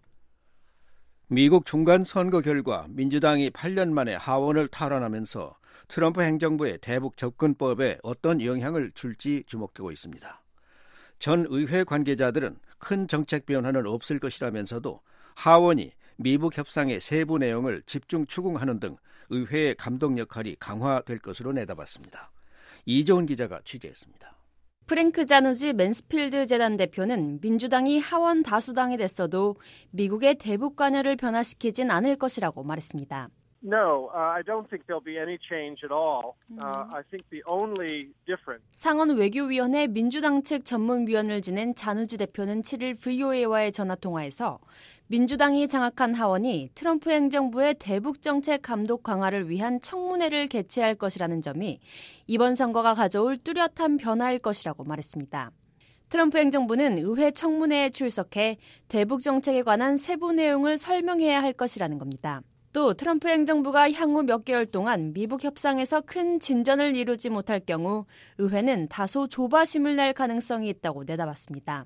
미국 중간 선거 결과 민주당이 팔 년 만에 하원을 탈환하면서 트럼프 행정부의 대북 접근법에 어떤 영향을 줄지 주목되고 있습니다. 전 의회 관계자들은 큰 정책 변화는 없을 것이라면서도 하원이 미북 협상의 세부 내용을 집중 추궁하는 등 의회의 감독 역할이 강화될 것으로 내다봤습니다. 이재훈 기자가 취재했습니다. 프랭크 자누지 맨스필드 재단 대표는 민주당이 하원 다수당이 됐어도 미국의 대북 관여를 변화시키진 않을 것이라고 말했습니다. No, uh, I don't think there'll be any change at all. Uh, I think the only difference. 상원 외교위원회 민주당 측 전문위원을 지낸 자누지 대표는 칠 일 브이오에이와의 전화통화에서 민주당이 장악한 하원이 트럼프 행정부의 대북 정책 감독 강화를 위한 청문회를 개최할 것이라는 점이 이번 선거가 가져올 뚜렷한 변화일 것이라고 말했습니다. 트럼프 행정부는 의회 청문회에 출석해 대북 정책에 관한 세부 내용을 설명해야 할 것이라는 겁니다. 또 트럼프 행정부가 향후 몇 개월 동안 미북 협상에서 큰 진전을 이루지 못할 경우 의회는 다소 조바심을 낼 가능성이 있다고 내다봤습니다.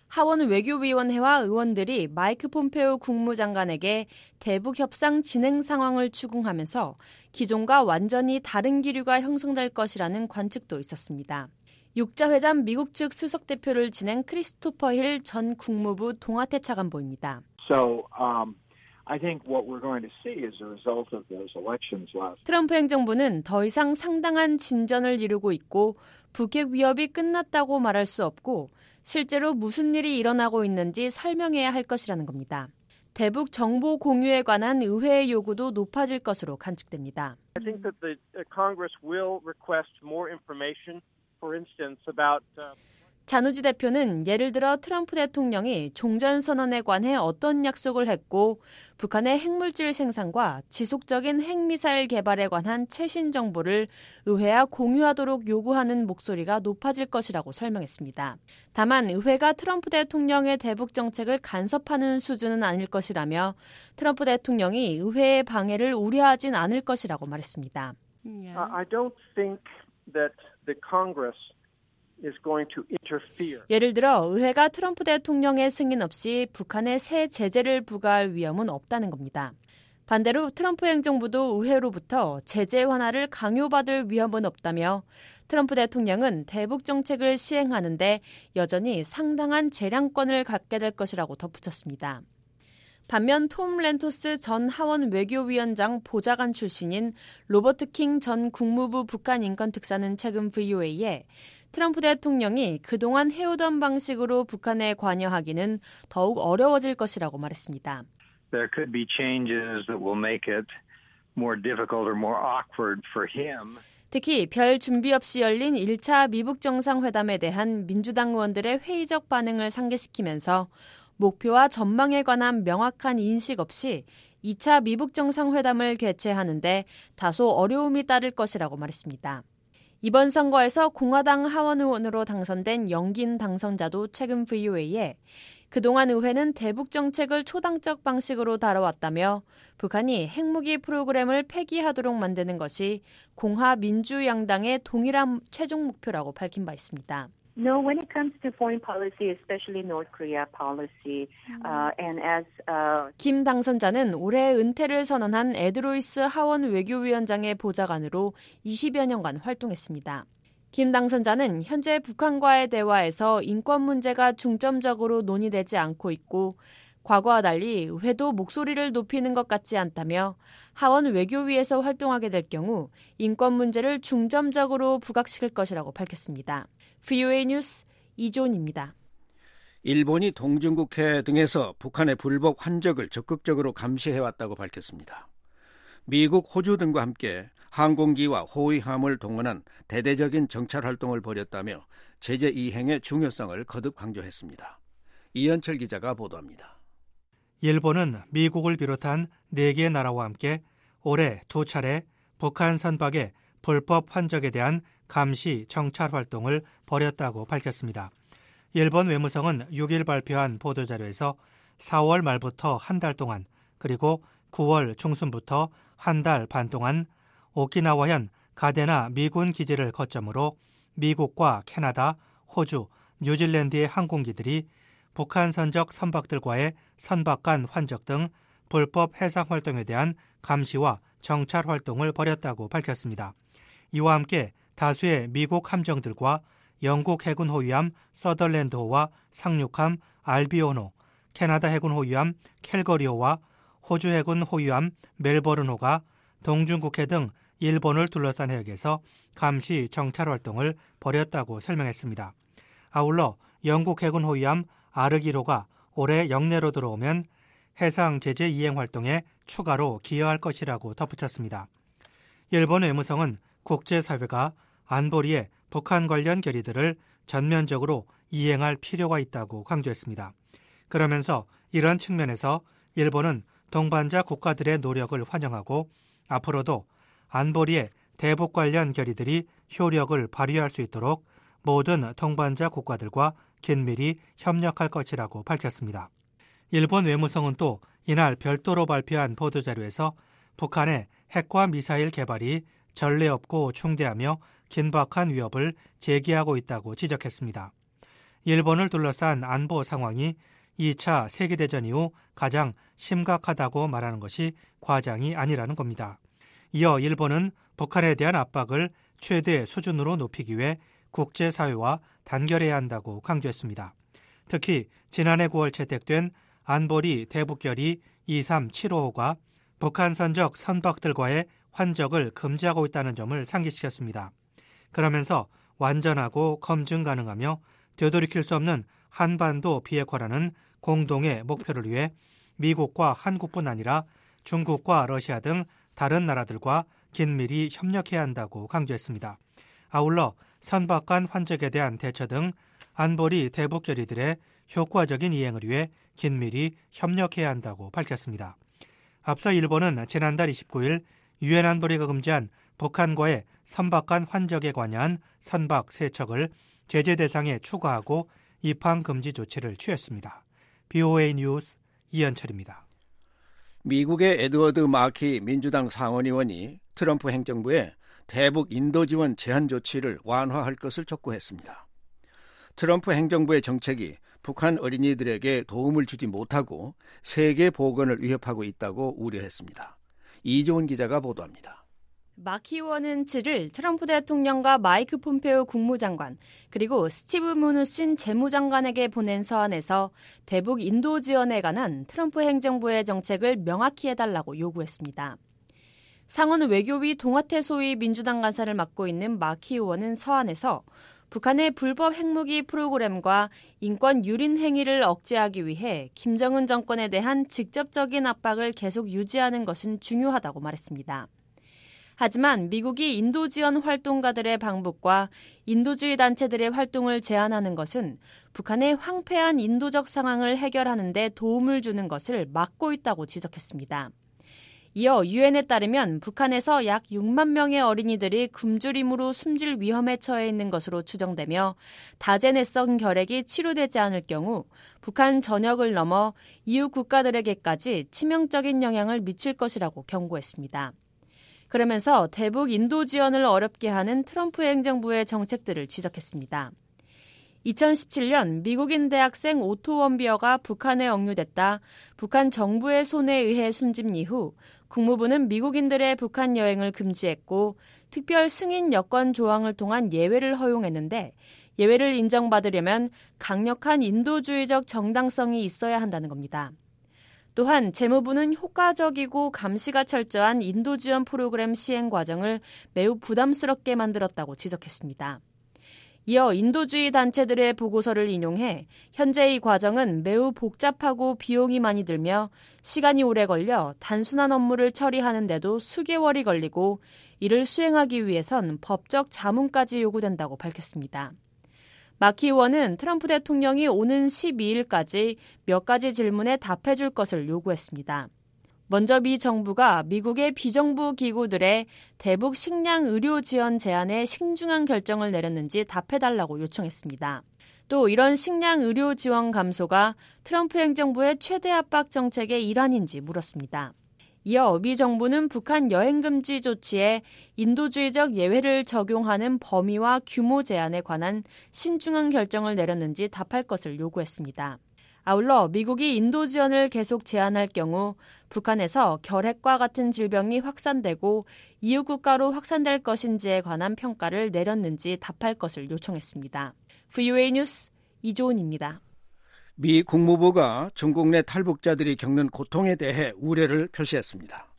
하원 외교위원회와 의원들이 마이크 폼페오 국무장관에게 대북 협상 진행 상황을 추궁하면서 기존과 완전히 다른 기류가 형성될 것이라는 관측도 있었습니다. 육자회담 미국 측 수석대표를 지낸 크리스토퍼 힐 전 국무부 동아태 차관보입니다. So, um, I think what we're going to see as a result of those elections last. 트럼프 행정부는 더 이상 상당한 진전을 이루고 있고 북핵 위협이 끝났다고 말할 수 없고 실제로 무슨 일이 일어나고 있는지 설명해야 할 것이라는 겁니다. 대북 정보 공유에 관한 의회의 요구도 높아질 것으로 관측됩니다. I think that the Congress will request more information, for instance, about uh... 잔우지 대표는 예를 들어 트럼프 대통령이 종전선언에 관해 어떤 약속을 했고 북한의 핵물질 생산과 지속적인 핵미사일 개발에 관한 최신 정보를 의회와 공유하도록 요구하는 목소리가 높아질 것이라고 설명했습니다. 다만 의회가 트럼프 대통령의 대북 정책을 간섭하는 수준은 아닐 것이라며 트럼프 대통령이 의회의 방해를 우려하진 않을 것이라고 말했습니다. Yeah. I don't think that the Congress is going to interfere. 예를 들어 의회가 트럼프 대통령의 승인 없이 북한에 새 제재를 부과할 위험은 없다는 겁니다. 반대로 트럼프 행정부도 의회로부터 제재 완화를 강요받을 위험은 없다며 트럼프 대통령은 대북 정책을 시행하는데 여전히 상당한 재량권을 갖게 될 것이라고 덧붙였습니다. 반면 톰 렌토스 전 하원 외교위원장 보좌관 출신인 로버트 킹 전 국무부 북한 인권특사는 최근 브이오에이에 트럼프 대통령이 그동안 해오던 방식으로 북한에 관여하기는 더욱 어려워질 것이라고 말했습니다. There could be changes that will make it more difficult or more awkward for him. 특히 별 준비 없이 열린 일 차 미북 정상회담에 대한 민주당 의원들의 회의적 반응을 상기시키면서 목표와 전망에 관한 명확한 인식 없이 이 차 미북 정상회담을 개최하는데 다소 어려움이 따를 것이라고 말했습니다. 이번 선거에서 공화당 하원 의원으로 당선된 영긴 당선자도 최근 브이오에이에 그동안 의회는 대북 정책을 초당적 방식으로 다뤄왔다며 북한이 핵무기 프로그램을 폐기하도록 만드는 것이 공화 민주양당의 동일한 최종 목표라고 밝힌 바 있습니다. No, when it comes to foreign policy, especially North Korea policy, uh, and as uh... 김 당선자는 올해 은퇴를 선언한 에드로이스 하원 외교위원장의 보좌관으로 이십여 년간 활동했습니다. 김 당선자는 현재 북한과의 대화에서 인권 문제가 중점적으로 논의되지 않고 있고 과거와 달리 의회도 목소리를 높이는 것 같지 않다며 하원 외교위에서 활동하게 될 경우 인권 문제를 중점적으로 부각시킬 것이라고 밝혔습니다. 브이오에이 뉴스 이존입니다. 일본이 동중국해 등에서 북한의 불법 환적을 적극적으로 감시해왔다고 밝혔습니다. 미국, 호주 등과 함께 항공기와 호위함을 동원한 대대적인 정찰 활동을 벌였다며 제재 이행의 중요성을 거듭 강조했습니다. 이현철 기자가 보도합니다. 일본은 미국을 비롯한 네 개의 나라와 함께 올해 두 차례 북한 선박의 불법 환적에 대한 감시 정찰 활동을 벌였다고 밝혔습니다. 일본 외무성은 육 일 발표한 보도자료에서 사월 말부터 한 달 동안 그리고 구월 중순부터 한 달 반 동안 오키나와현 가데나 미군 기지를 거점으로 미국과 캐나다, 호주, 뉴질랜드의 항공기들이 북한 선적 선박들과의 선박 간 환적 등 불법 해상 활동에 대한 감시와 정찰 활동을 벌였다고 밝혔습니다. 이와 함께 다수의 미국 함정들과 영국 해군 호위함 서덜랜드호와 상륙함 알비온호, 캐나다 해군 호위함 캘거리호와 호주 해군 호위함 멜버른호가 동중국해 등 일본을 둘러싼 해역에서 감시 정찰 활동을 벌였다고 설명했습니다. 아울러 영국 해군 호위함 아르기로가 올해 영내로 들어오면 해상 제재 이행 활동에 추가로 기여할 것이라고 덧붙였습니다. 일본 외무성은 국제사회가 안보리의 북한 관련 결의들을 전면적으로 이행할 필요가 있다고 강조했습니다. 그러면서 이런 측면에서 일본은 동반자 국가들의 노력을 환영하고 앞으로도 안보리의 대북 관련 결의들이 효력을 발휘할 수 있도록 모든 동반자 국가들과 긴밀히 협력할 것이라고 밝혔습니다. 일본 외무성은 또 이날 별도로 발표한 보도자료에서 북한의 핵과 미사일 개발이 전례 없고 중대하며 긴박한 위협을 제기하고 있다고 지적했습니다. 일본을 둘러싼 안보 상황이 이 차 세계대전 이후 가장 심각하다고 말하는 것이 과장이 아니라는 겁니다. 이어 일본은 북한에 대한 압박을 최대 수준으로 높이기 위해 국제사회와 단결해야 한다고 강조했습니다. 특히 지난해 구월 채택된 안보리 대북결의 이삼칠오호가 북한 선적 선박들과의 환적을 금지하고 있다는 점을 상기시켰습니다. 그러면서 완전하고 검증 가능하며 되돌이킬 수 없는 한반도 비핵화라는 공동의 목표를 위해 미국과 한국뿐 아니라 중국과 러시아 등 다른 나라들과 긴밀히 협력해야 한다고 강조했습니다. 아울러 선박 간 환적에 대한 대처 등 안보리 대북 결의들의 효과적인 이행을 위해 긴밀히 협력해야 한다고 밝혔습니다. 앞서 일본은 지난달 이십구일 유엔 안보리가 금지한 북한과의 선박 간 환적에 관한 선박 세 척을 제재 대상에 추가하고 입항 금지 조치를 취했습니다. 비오에이 뉴스 이현철입니다. 미국의 에드워드 마키 민주당 상원의원이 트럼프 행정부에 대북 인도 지원 제한 조치를 완화할 것을 촉구했습니다. 트럼프 행정부의 정책이 북한 어린이들에게 도움을 주지 못하고 세계 보건을 위협하고 있다고 우려했습니다. 이조은 기자가 보도합니다. 마키 의원은 칠일 트럼프 대통령과 마이크 폼페오 국무장관 그리고 스티브 무누신 재무장관에게 보낸 서한에서 대북 인도 지원에 관한 트럼프 행정부의 정책을 명확히 해달라고 요구했습니다. 상원 외교위 동아태 소위 민주당 간사를 맡고 있는 마키 의원은 서한에서 북한의 불법 핵무기 프로그램과 인권 유린 행위를 억제하기 위해 김정은 정권에 대한 직접적인 압박을 계속 유지하는 것은 중요하다고 말했습니다. 하지만 미국이 인도 지원 활동가들의 방북과 인도주의 단체들의 활동을 제한하는 것은 북한의 황폐한 인도적 상황을 해결하는 데 도움을 주는 것을 막고 있다고 지적했습니다. 이어 유엔에 따르면 북한에서 약 육만 명의 어린이들이 굶주림으로 숨질 위험에 처해 있는 것으로 추정되며 다제내성 결핵이 치료되지 않을 경우 북한 전역을 넘어 이웃 국가들에게까지 치명적인 영향을 미칠 것이라고 경고했습니다. 그러면서 대북 인도 지원을 어렵게 하는 트럼프 행정부의 정책들을 지적했습니다. 이천십칠년 미국인 대학생 오토 원비어가 북한에 억류됐다 북한 정부의 손에 의해 숨진 이후 국무부는 미국인들의 북한 여행을 금지했고 특별 승인 여건 조항을 통한 예외를 허용했는데 예외를 인정받으려면 강력한 인도주의적 정당성이 있어야 한다는 겁니다. 또한 재무부는 효과적이고 감시가 철저한 인도 지원 프로그램 시행 과정을 매우 부담스럽게 만들었다고 지적했습니다. 이어 인도주의 단체들의 보고서를 인용해 현재 이 과정은 매우 복잡하고 비용이 많이 들며 시간이 오래 걸려 단순한 업무를 처리하는 데도 수개월이 걸리고 이를 수행하기 위해선 법적 자문까지 요구된다고 밝혔습니다. 마키 의원은 트럼프 대통령이 오는 십이일까지 몇 가지 질문에 답해줄 것을 요구했습니다. 먼저 미 정부가 미국의 비정부 기구들의 대북 식량 의료 지원 제안에 신중한 결정을 내렸는지 답해달라고 요청했습니다. 또 이런 식량 의료 지원 감소가 트럼프 행정부의 최대 압박 정책의 일환인지 물었습니다. 이어 미 정부는 북한 여행 금지 조치에 인도주의적 예외를 적용하는 범위와 규모 제한에 관한 신중한 결정을 내렸는지 답할 것을 요구했습니다. 아울러 미국이 인도 지원을 계속 제한할 경우 북한에서 결핵과 같은 질병이 확산되고 이웃 국가로 확산될 것인지에 관한 평가를 내렸는지 답할 것을 요청했습니다. 브이오에이 뉴스 이조은입니다. 미 국무부가 중국 내 탈북자들이 겪는 고통에 대해 우려를 표시했습니다.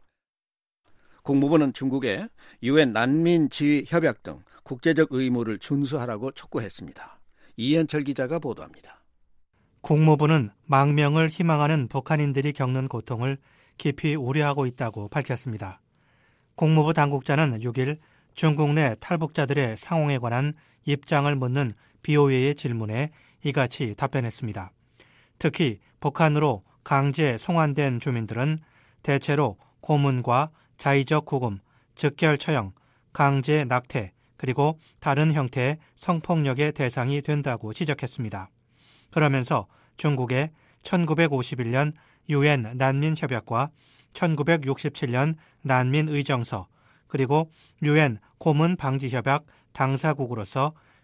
국무부는 중국에 유엔 난민 지위 협약 등 국제적 의무를 준수하라고 촉구했습니다. 이현철 기자가 보도합니다. 국무부는 망명을 희망하는 북한인들이 겪는 고통을 깊이 우려하고 있다고 밝혔습니다. 국무부 당국자는 육일 중국 내 탈북자들의 상황에 관한 입장을 묻는 비오에이의 질문에 이같이 답변했습니다. 특히 북한으로 강제 송환된 주민들은 대체로 고문과 자의적 구금, 즉결 처형, 강제 낙태, 그리고 다른 형태의 성폭력의 대상이 된다고 지적했습니다. 그러면서 중국의 천구백오십일년 유엔 난민협약과 천구백육십칠년 난민의정서 그리고 유엔 고문방지협약 당사국으로서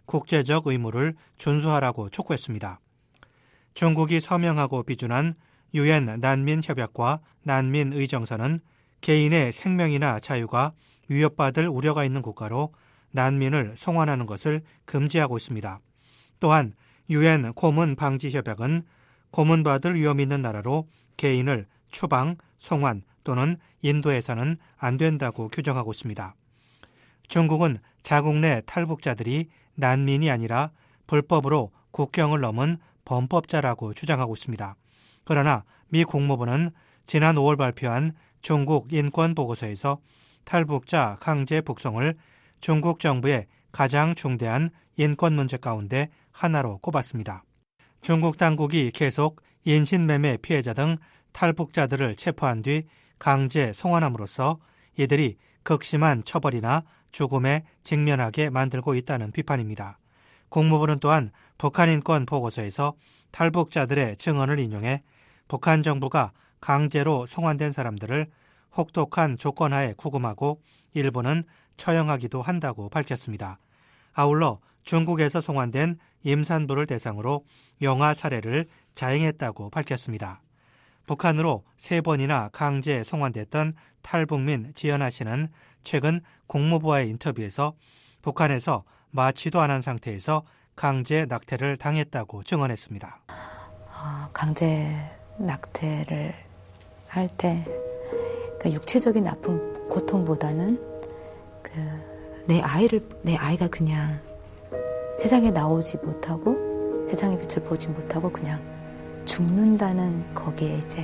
국제적 의무를 준수하라고 촉구했습니다. 중국이 서명하고 비준한 유엔 난민협약과 난민의정서는 개인의 생명이나 자유가 위협받을 우려가 있는 국가로 난민을 송환하는 것을 금지하고 있습니다. 또한 유엔 고문 방지 협약은 고문받을 위험이 있는 나라로 개인을 추방, 송환 또는 인도해서는 안 된다고 규정하고 있습니다. 중국은 자국 내 탈북자들이 난민이 아니라 불법으로 국경을 넘은 범법자라고 주장하고 있습니다. 그러나 미 국무부는 지난 오월 발표한 중국 인권보고서에서 탈북자 강제 북송을 중국 정부의 가장 중대한 인권 문제 가운데 하나로 꼽았습니다. 중국 당국이 계속 인신매매 피해자 등 탈북자들을 체포한 뒤 강제 송환함으로써 이들이 극심한 처벌이나 죽음에 직면하게 만들고 있다는 비판입니다. 국무부는 또한 북한 인권 보고서에서 탈북자들의 증언을 인용해 북한 정부가 강제로 송환된 사람들을 혹독한 조건하에 구금하고 일부는 처형하기도 한다고 밝혔습니다. 아울러 중국에서 송환된 임산부를 대상으로 영아 살해를 자행했다고 밝혔습니다. 북한으로 세 번이나 강제 송환됐던 탈북민 지연아 씨는 최근 국무부와의 인터뷰에서 북한에서 마취도 안 한 상태에서 강제 낙태를 당했다고 증언했습니다. 어, 강제 낙태를 할 때 그 육체적인 아픔, 고통보다는 그 내 아이를 내 아이가 그냥 세상에 나오지 못하고 세상의 빛을 보지 못하고 그냥 죽는다는 거기에 이제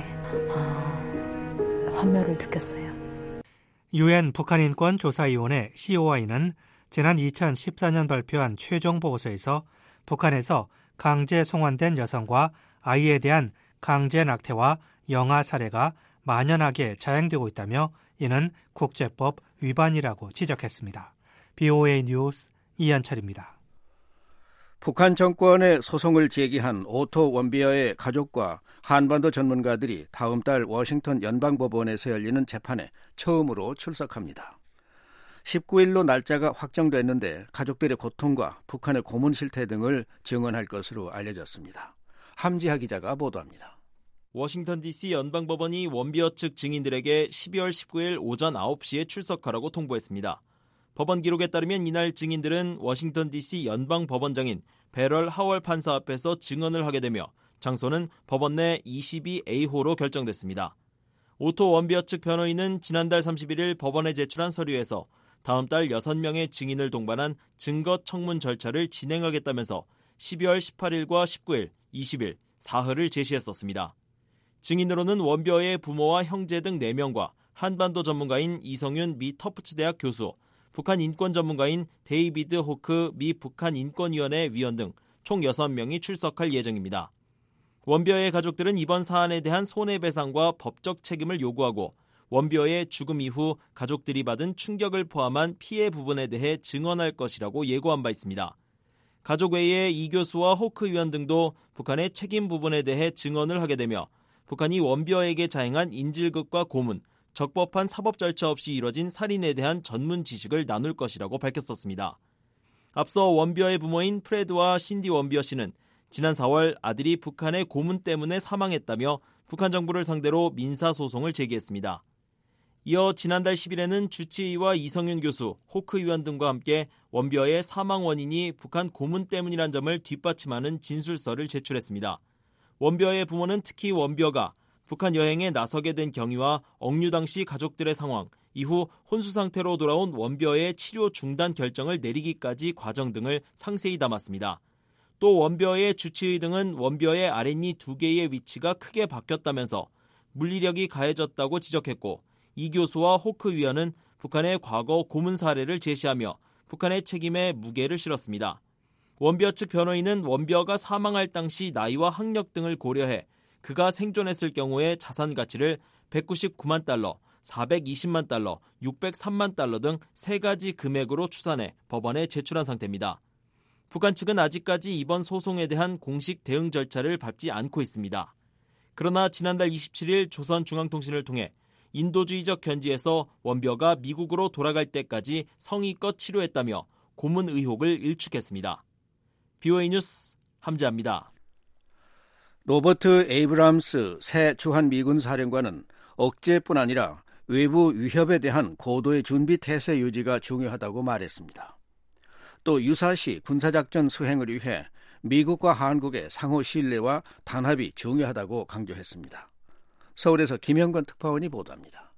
어, 환멸을 느꼈어요. 유엔 북한인권조사위원회 씨오아이는 지난 이천십사 년 발표한 최종 보고서에서 북한에서 강제 송환된 여성과 아이에 대한 강제 낙태와 영아 살해가 만연하게 자행되고 있다며 이는 국제법 위반이라고 지적했습니다. 비오에이 뉴스 이현철입니다. 북한 정권의 소송을 제기한 오토 원비어의 가족과 한반도 전문가들이 다음 달 워싱턴 연방법원에서 열리는 재판에 처음으로 출석합니다. 십구 일로 날짜가 확정됐는데 가족들의 고통과 북한의 고문 실태 등을 증언할 것으로 알려졌습니다. 함지하 기자가 보도합니다. 워싱턴 디씨 연방법원이 원비어 측 증인들에게 십이월 십구일 오전 아홉 시에 출석하라고 통보했습니다. 법원 기록에 따르면 이날 증인들은 워싱턴 디씨 연방법원장인 베럴 하월 판사 앞에서 증언을 하게 되며 장소는 법원 내 이십이 에이호로 결정됐습니다. 오토 원비어 측 변호인은 지난달 삼십일일 법원에 제출한 서류에서 다음 달 여섯 명의 증인을 동반한 증거 청문 절차를 진행하겠다면서 십이월 십팔일과 십구일, 이십일, 사흘을 제시했었습니다. 증인으로는 원비어의 부모와 형제 등 네 명과 한반도 전문가인 이성윤 미 터프츠 대학 교수, 북한 인권 전문가인 데이비드 호크 미 북한인권위원회 위원 등 총 여섯 명이 출석할 예정입니다. 원비어의 가족들은 이번 사안에 대한 손해배상과 법적 책임을 요구하고 원비어의 죽음 이후 가족들이 받은 충격을 포함한 피해 부분에 대해 증언할 것이라고 예고한 바 있습니다. 가족 외에 이 교수와 호크 위원 등도 북한의 책임 부분에 대해 증언을 하게 되며 북한이 원비어에게 자행한 인질극과 고문, 적법한 사법 절차 없이 이뤄진 살인에 대한 전문 지식을 나눌 것이라고 밝혔었습니다. 앞서 원비어의 부모인 프레드와 신디 원비어 씨는 지난 사월 아들이 북한의 고문 때문에 사망했다며 북한 정부를 상대로 민사소송을 제기했습니다. 이어 지난달 십일에는 주치의와 이성윤 교수, 호크 위원 등과 함께 원비어의 사망 원인이 북한 고문 때문이란 점을 뒷받침하는 진술서를 제출했습니다. 원비어의 부모는 특히 원비어가 북한 여행에 나서게 된 경위와 억류 당시 가족들의 상황, 이후 혼수 상태로 돌아온 원비어의 치료 중단 결정을 내리기까지 과정 등을 상세히 담았습니다. 또 원비어의 주치의 등은 원비어의 아랫니 두 개의 위치가 크게 바뀌었다면서 물리력이 가해졌다고 지적했고, 이 교수와 호크 위원은 북한의 과거 고문 사례를 제시하며 북한의 책임에 무게를 실었습니다. 원비어 측 변호인은 원비어가 사망할 당시 나이와 학력 등을 고려해 그가 생존했을 경우의 자산 가치를 백구십구만 달러, 사백이십만 달러, 육백삼만 달러 등 세 가지 금액으로 추산해 법원에 제출한 상태입니다. 북한 측은 아직까지 이번 소송에 대한 공식 대응 절차를 밟지 않고 있습니다. 그러나 지난달 이십칠일 조선중앙통신을 통해 인도주의적 견지에서 원비어가 미국으로 돌아갈 때까지 성의껏 치료했다며 고문 의혹을 일축했습니다. 비오에이 뉴스 함재합니다. 로버트 에이브람스 새 주한 미군 사령관은 억제뿐 아니라 외부 위협에 대한 고도의 준비 태세 유지가 중요하다고 말했습니다. 또 유사시 군사작전 수행을 위해 미국과 한국의 상호 신뢰와 단합이 중요하다고 강조했습니다. 서울에서 김영건 특파원이 보도합니다.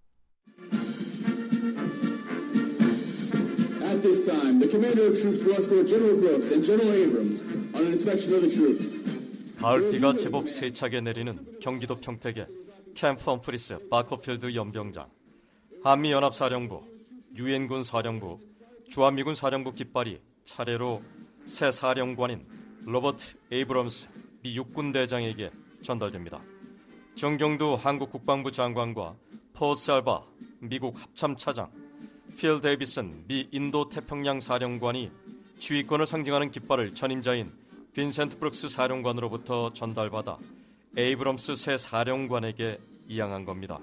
At this time, the commander of troops will escort General Brooks and General Abrams on an inspection of the troops. 가을비가 제법 세차게 내리는 경기도 평택의 캠프 험프리스 바커필드 연병장. 한미연합사령부, 유엔군 사령부, 주한미군 사령부 깃발이 차례로 새 사령관인 로버트 에이브럼스 미 육군 대장에게 전달됩니다. 정경두 한국 국방부 장관과 폴 살바 미국 합참차장, 필 데이비슨 미 인도 태평양 사령관이 지휘권을 상징하는 깃발을 전임자인 빈센트 브룩스 사령관으로부터 전달받아 에이브럼스 새 사령관에게 이양한 겁니다.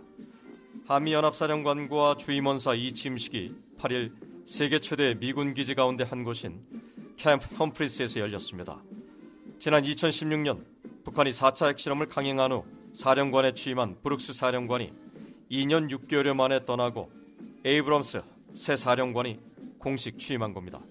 한미연합사령관과 주임원사 이 취임식이 팔 일 세계 최대 미군 기지 가운데 한 곳인 캠프 험프리스에서 열렸습니다. 지난 이천십육 년 북한이 사 차 핵실험을 강행한 후 사령관에 취임한 브룩스 사령관이 이 년 육 개월여 만에 떠나고 에이브럼스 새 사령관이 공식 취임한 겁니다.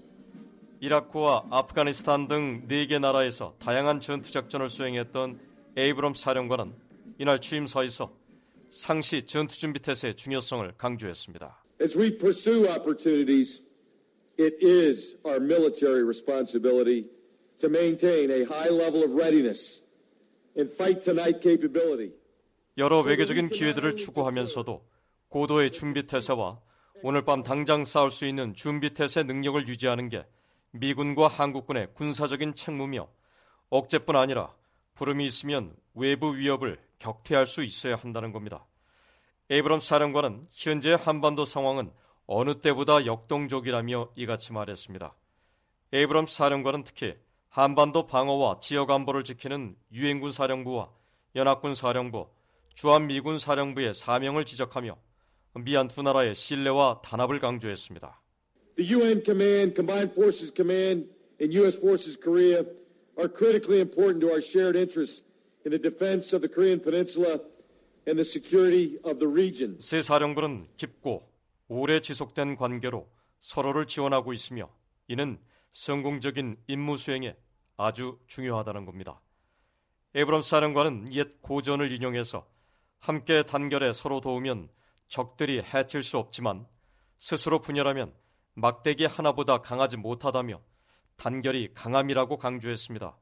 이라크와 아프가니스탄 등 네 개 나라에서 다양한 전투작전을 수행했던 에이브럼스 사령관은 이날 취임사에서 상시 전투준비태세의 중요성을 강조했습니다. As we pursue opportunities, it is our military responsibility to maintain a high level of readiness and fight tonight capability. 여러 외교적인 기회들을 추구하면서도 고도의 준비태세와 오늘 밤 당장 싸울 수 있는 준비태세 능력을 유지하는 게 미군과 한국군의 군사적인 책무며 억제뿐 아니라 부름이 있으면 외부 위협을 격퇴할 수 있어야 한다는 겁니다. 에이브럼스 사령관은 현재 한반도 상황은 어느 때보다 역동적이라며 이같이 말했습니다. 에이브럼스 사령관은 특히 한반도 방어와 지역 안보를 지키는 유엔군 사령부와 연합군 사령부, 주한미군 사령부의 사명을 지적하며 미한 두 나라의 신뢰와 단합을 강조했습니다. The U N Command, Combined Forces Command, and U S Forces Korea are critically important to our shared interests in the defense of the Korean Peninsula and the security of the region. 새 사령부는 깊고 오래 지속된 관계로 서로를 지원하고 있으며 이는 성공적인 임무 수행에 아주 중요하다는 겁니다. 에이브럼스 사령관은 옛 고전을 인용해서 함께 단결해 서로 도우면 적들이 해칠 수 없지만 스스로 분열하면 막대기 하나보다 강하지 못하다며 단결이 강함이라고 강조했습니다.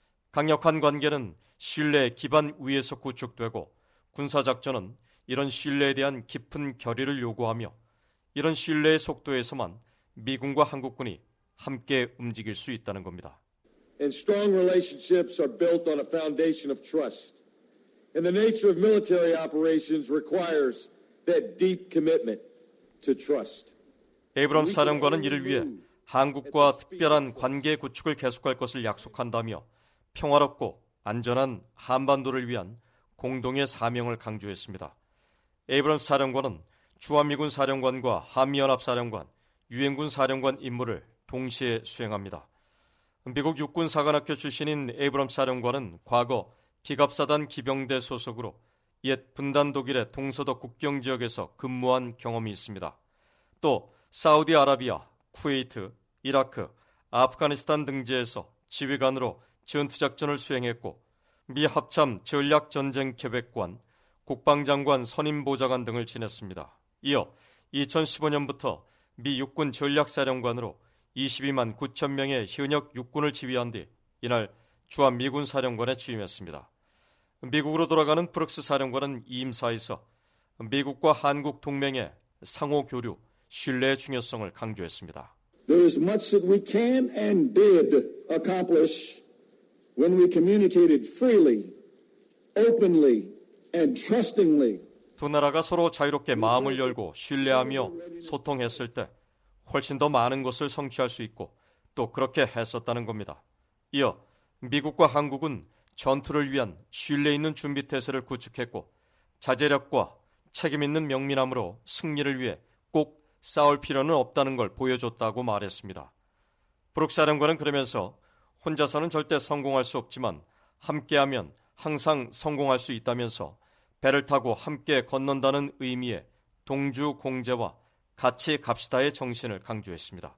강력한 관계는 신뢰의 기반 위에서 구축되고 군사작전은 이런 신뢰에 대한 깊은 결의를 요구하며 이런 신뢰의 속도에서만 미군과 한국군이 함께 움직일 수 있다는 겁니다. And strong relationships are built on a foundation of trust. And the nature of military operations requires that deep commitment to trust. 에이브럼스 사령관은 이를 위해 한국과 특별한 관계 구축을 계속할 것을 약속한다며 평화롭고 안전한 한반도를 위한 공동의 사명을 강조했습니다. 에이브럼스 사령관은 주한미군 사령관과 한미연합 사령관, 유엔군 사령관 임무를 동시에 수행합니다. 미국 육군 사관학교 출신인 에이브럼스 사령관은 과거 기갑사단 기병대 소속으로 옛 분단 독일의 동서독 국경 지역에서 근무한 경험이 있습니다. 또 사우디아라비아, 쿠웨이트, 이라크, 아프가니스탄 등지에서 지휘관으로 전투작전을 수행했고 미 합참 전략전쟁계획관, 국방장관 선임보좌관 등을 지냈습니다. 이어 이천십오 년부터 미 육군 전략사령관으로 이십이만 구천 명의 현역 육군을 지휘한 뒤 이날 주한미군 사령관에 취임했습니다. 미국으로 돌아가는 브룩스 사령관은 이임사에서 미국과 한국 동맹의 상호 교류, 신뢰의 중요성을 강조했습니다. There is much that we can and did accomplish when we communicated freely, openly, and trustingly. 두 나라가 서로 자유롭게 마음을 열고 신뢰하며 소통했을 때 훨씬 더 많은 것을 성취할 수 있고 또 그렇게 했었다는 겁니다. 이어 미국과 한국은 전투를 위한 신뢰 있는 준비태세를 구축했고 자제력과 책임 있는 명민함으로 승리를 위해 꼭 싸울 필요는 없다는 걸 보여줬다고 말했습니다. 브룩스 사령관은 그러면서 혼자서는 절대 성공할 수 없지만 함께하면 항상 성공할 수 있다면서 배를 타고 함께 건넌다는 의미의 동주 공제와 같이 갑시다의 정신을 강조했습니다.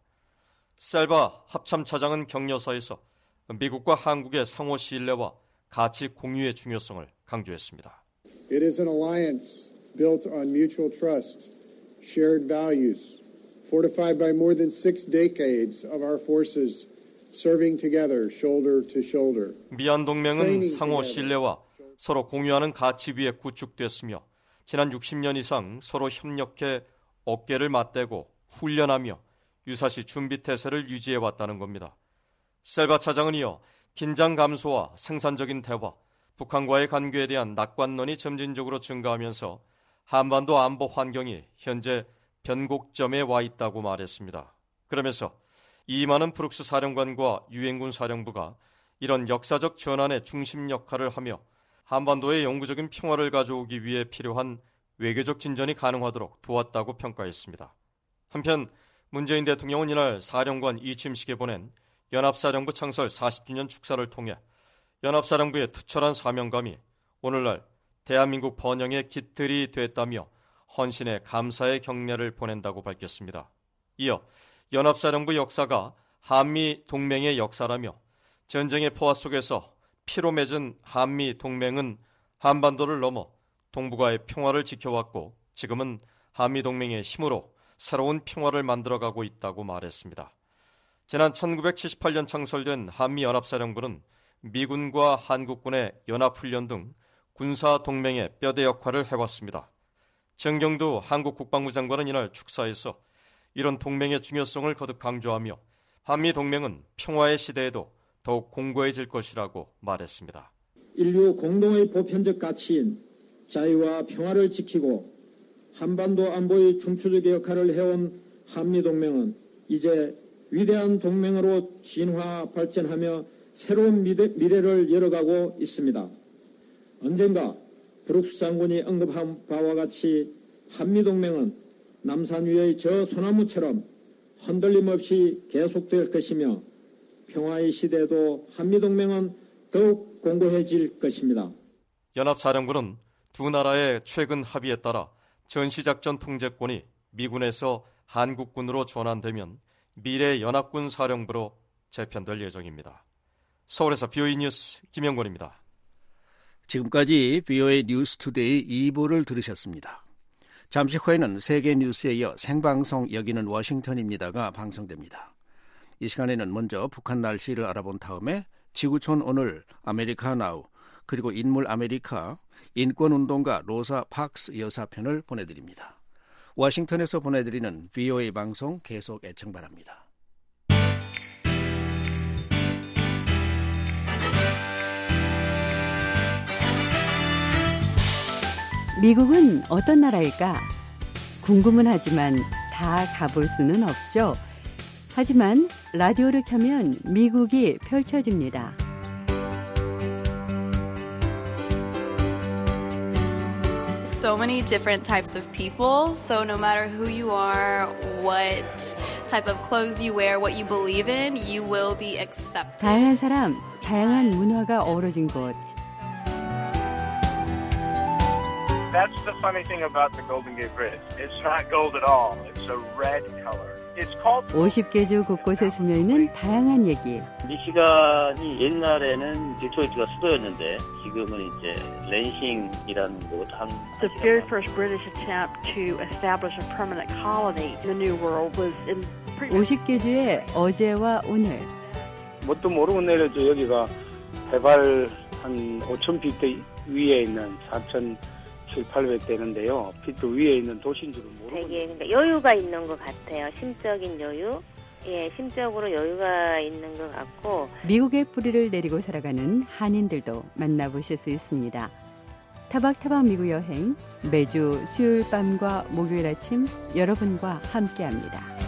셀바 합참차장은 격려사에서 미국과 한국의 상호 신뢰와 가치 공유의 중요성을 강조했습니다. It is an alliance built on mutual trust, shared values, fortified by more than six decades of our forces serving together, shoulder to shoulder. 미얀 동맹은 상호 신뢰와 서로 공유하는 가치 위에 구축됐으며 지난 육십 년 이상 서로 협력해 어깨를 맞대고 훈련하며 유사시 준비 태세를 유지해왔다는 겁니다. 셀바 차장은 이어 긴장 감소와 생산적인 대화, 북한과의 관계에 대한 낙관론이 점진적으로 증가하면서 한반도 안보 환경이 현재 변곡점에 와 있다고 말했습니다. 그러면서 이만은 브룩스 사령관과 유엔군 사령부가 이런 역사적 전환의 중심 역할을 하며 한반도의 영구적인 평화를 가져오기 위해 필요한 외교적 진전이 가능하도록 도왔다고 평가했습니다. 한편 문재인 대통령은 이날 사령관 이취임식에 보낸 연합사령부 창설 사십 주년 축사를 통해 연합사령부의 투철한 사명감이 오늘날 대한민국 번영의 깃들이 됐다며 헌신의 감사의 경례를 보낸다고 밝혔습니다. 이어 연합사령부 역사가 한미 동맹의 역사라며 전쟁의 포화 속에서 피로 맺은 한미 동맹은 한반도를 넘어 동북아의 평화를 지켜왔고 지금은 한미 동맹의 힘으로 새로운 평화를 만들어가고 있다고 말했습니다. 지난 천구백칠십팔 년 창설된 한미연합사령부는 미군과 한국군의 연합훈련 등 군사동맹의 뼈대 역할을 해왔습니다. 정경두 한국 국방부 장관은 이날 축사에서 이런 동맹의 중요성을 거듭 강조하며 한미동맹은 평화의 시대에도 더욱 공고해질 것이라고 말했습니다. 인류 공동의 보편적 가치인 자유와 평화를 지키고 한반도 안보의 중추적 역할을 해온 한미동맹은 이제 위대한 동맹으로 진화 발전하며 새로운 미래, 미래를 열어가고 있습니다. 언젠가 브룩스 장군이 언급한 바와 같이 한미동맹은 남산 위의 저 소나무처럼 흔들림 없이 계속될 것이며 평화의 시대에도 한미동맹은 더욱 공고해질 것입니다. 연합사령부는 두 나라의 최근 합의에 따라 전시작전 통제권이 미군에서 한국군으로 전환되면 미래 연합군 사령부로 재편될 예정입니다. 서울에서 비오이 뉴스 김영권입니다. 지금까지 비오이 뉴스투데이 이 부를 들으셨습니다. 잠시 후에는 세계 뉴스에 이어 생방송 여기는 워싱턴입니다가 방송됩니다. 이 시간에는 먼저 북한 날씨를 알아본 다음에 지구촌 오늘 아메리카 나우 그리고 인물 아메리카 인권운동가 로사 박스 여사편을 보내드립니다. 워싱턴에서 보내드리는 비오이 방송 계속 애청 바랍니다. 미국은 어떤 나라일까? 궁금은 하지만 다 가볼 수는 없죠. 하지만 라디오를 켜면 미국이 펼쳐집니다. So many different types of people. So no matter who you are, what type of clothes you wear, what you believe in, you will be accepted. 다양한 사람, 다양한 문화가 어우러진 곳. That's the funny thing about the Golden Gate Bridge. It's not gold at all. It's a red color. It's called 오십 개 주 곳곳에 스며있는 다양한 얘기. 미시간이 옛날에는 디트로이트가 수도였는데 지금은 이제 랜싱이라는 곳 한. The very first British attempt to establish a permanent colony in the New World was in. 오십 개 주의 어제와 오늘. 뭣도 모르고 내려져 여기가 해발 한 오천 피트 위에 있는 사천. 칠팔백 되는데요. 피트 위에 있는 도시인 줄은 모르고 되게 그러니까 여유가 있는 것 같아요. 심적인 여유. 예, 심적으로 여유가 있는 것 같고. 미국의 뿌리를 내리고 살아가는 한인들도 만나보실 수 있습니다. 타박타박 미국 여행 매주 수요일 밤과 목요일 아침 여러분과 함께합니다.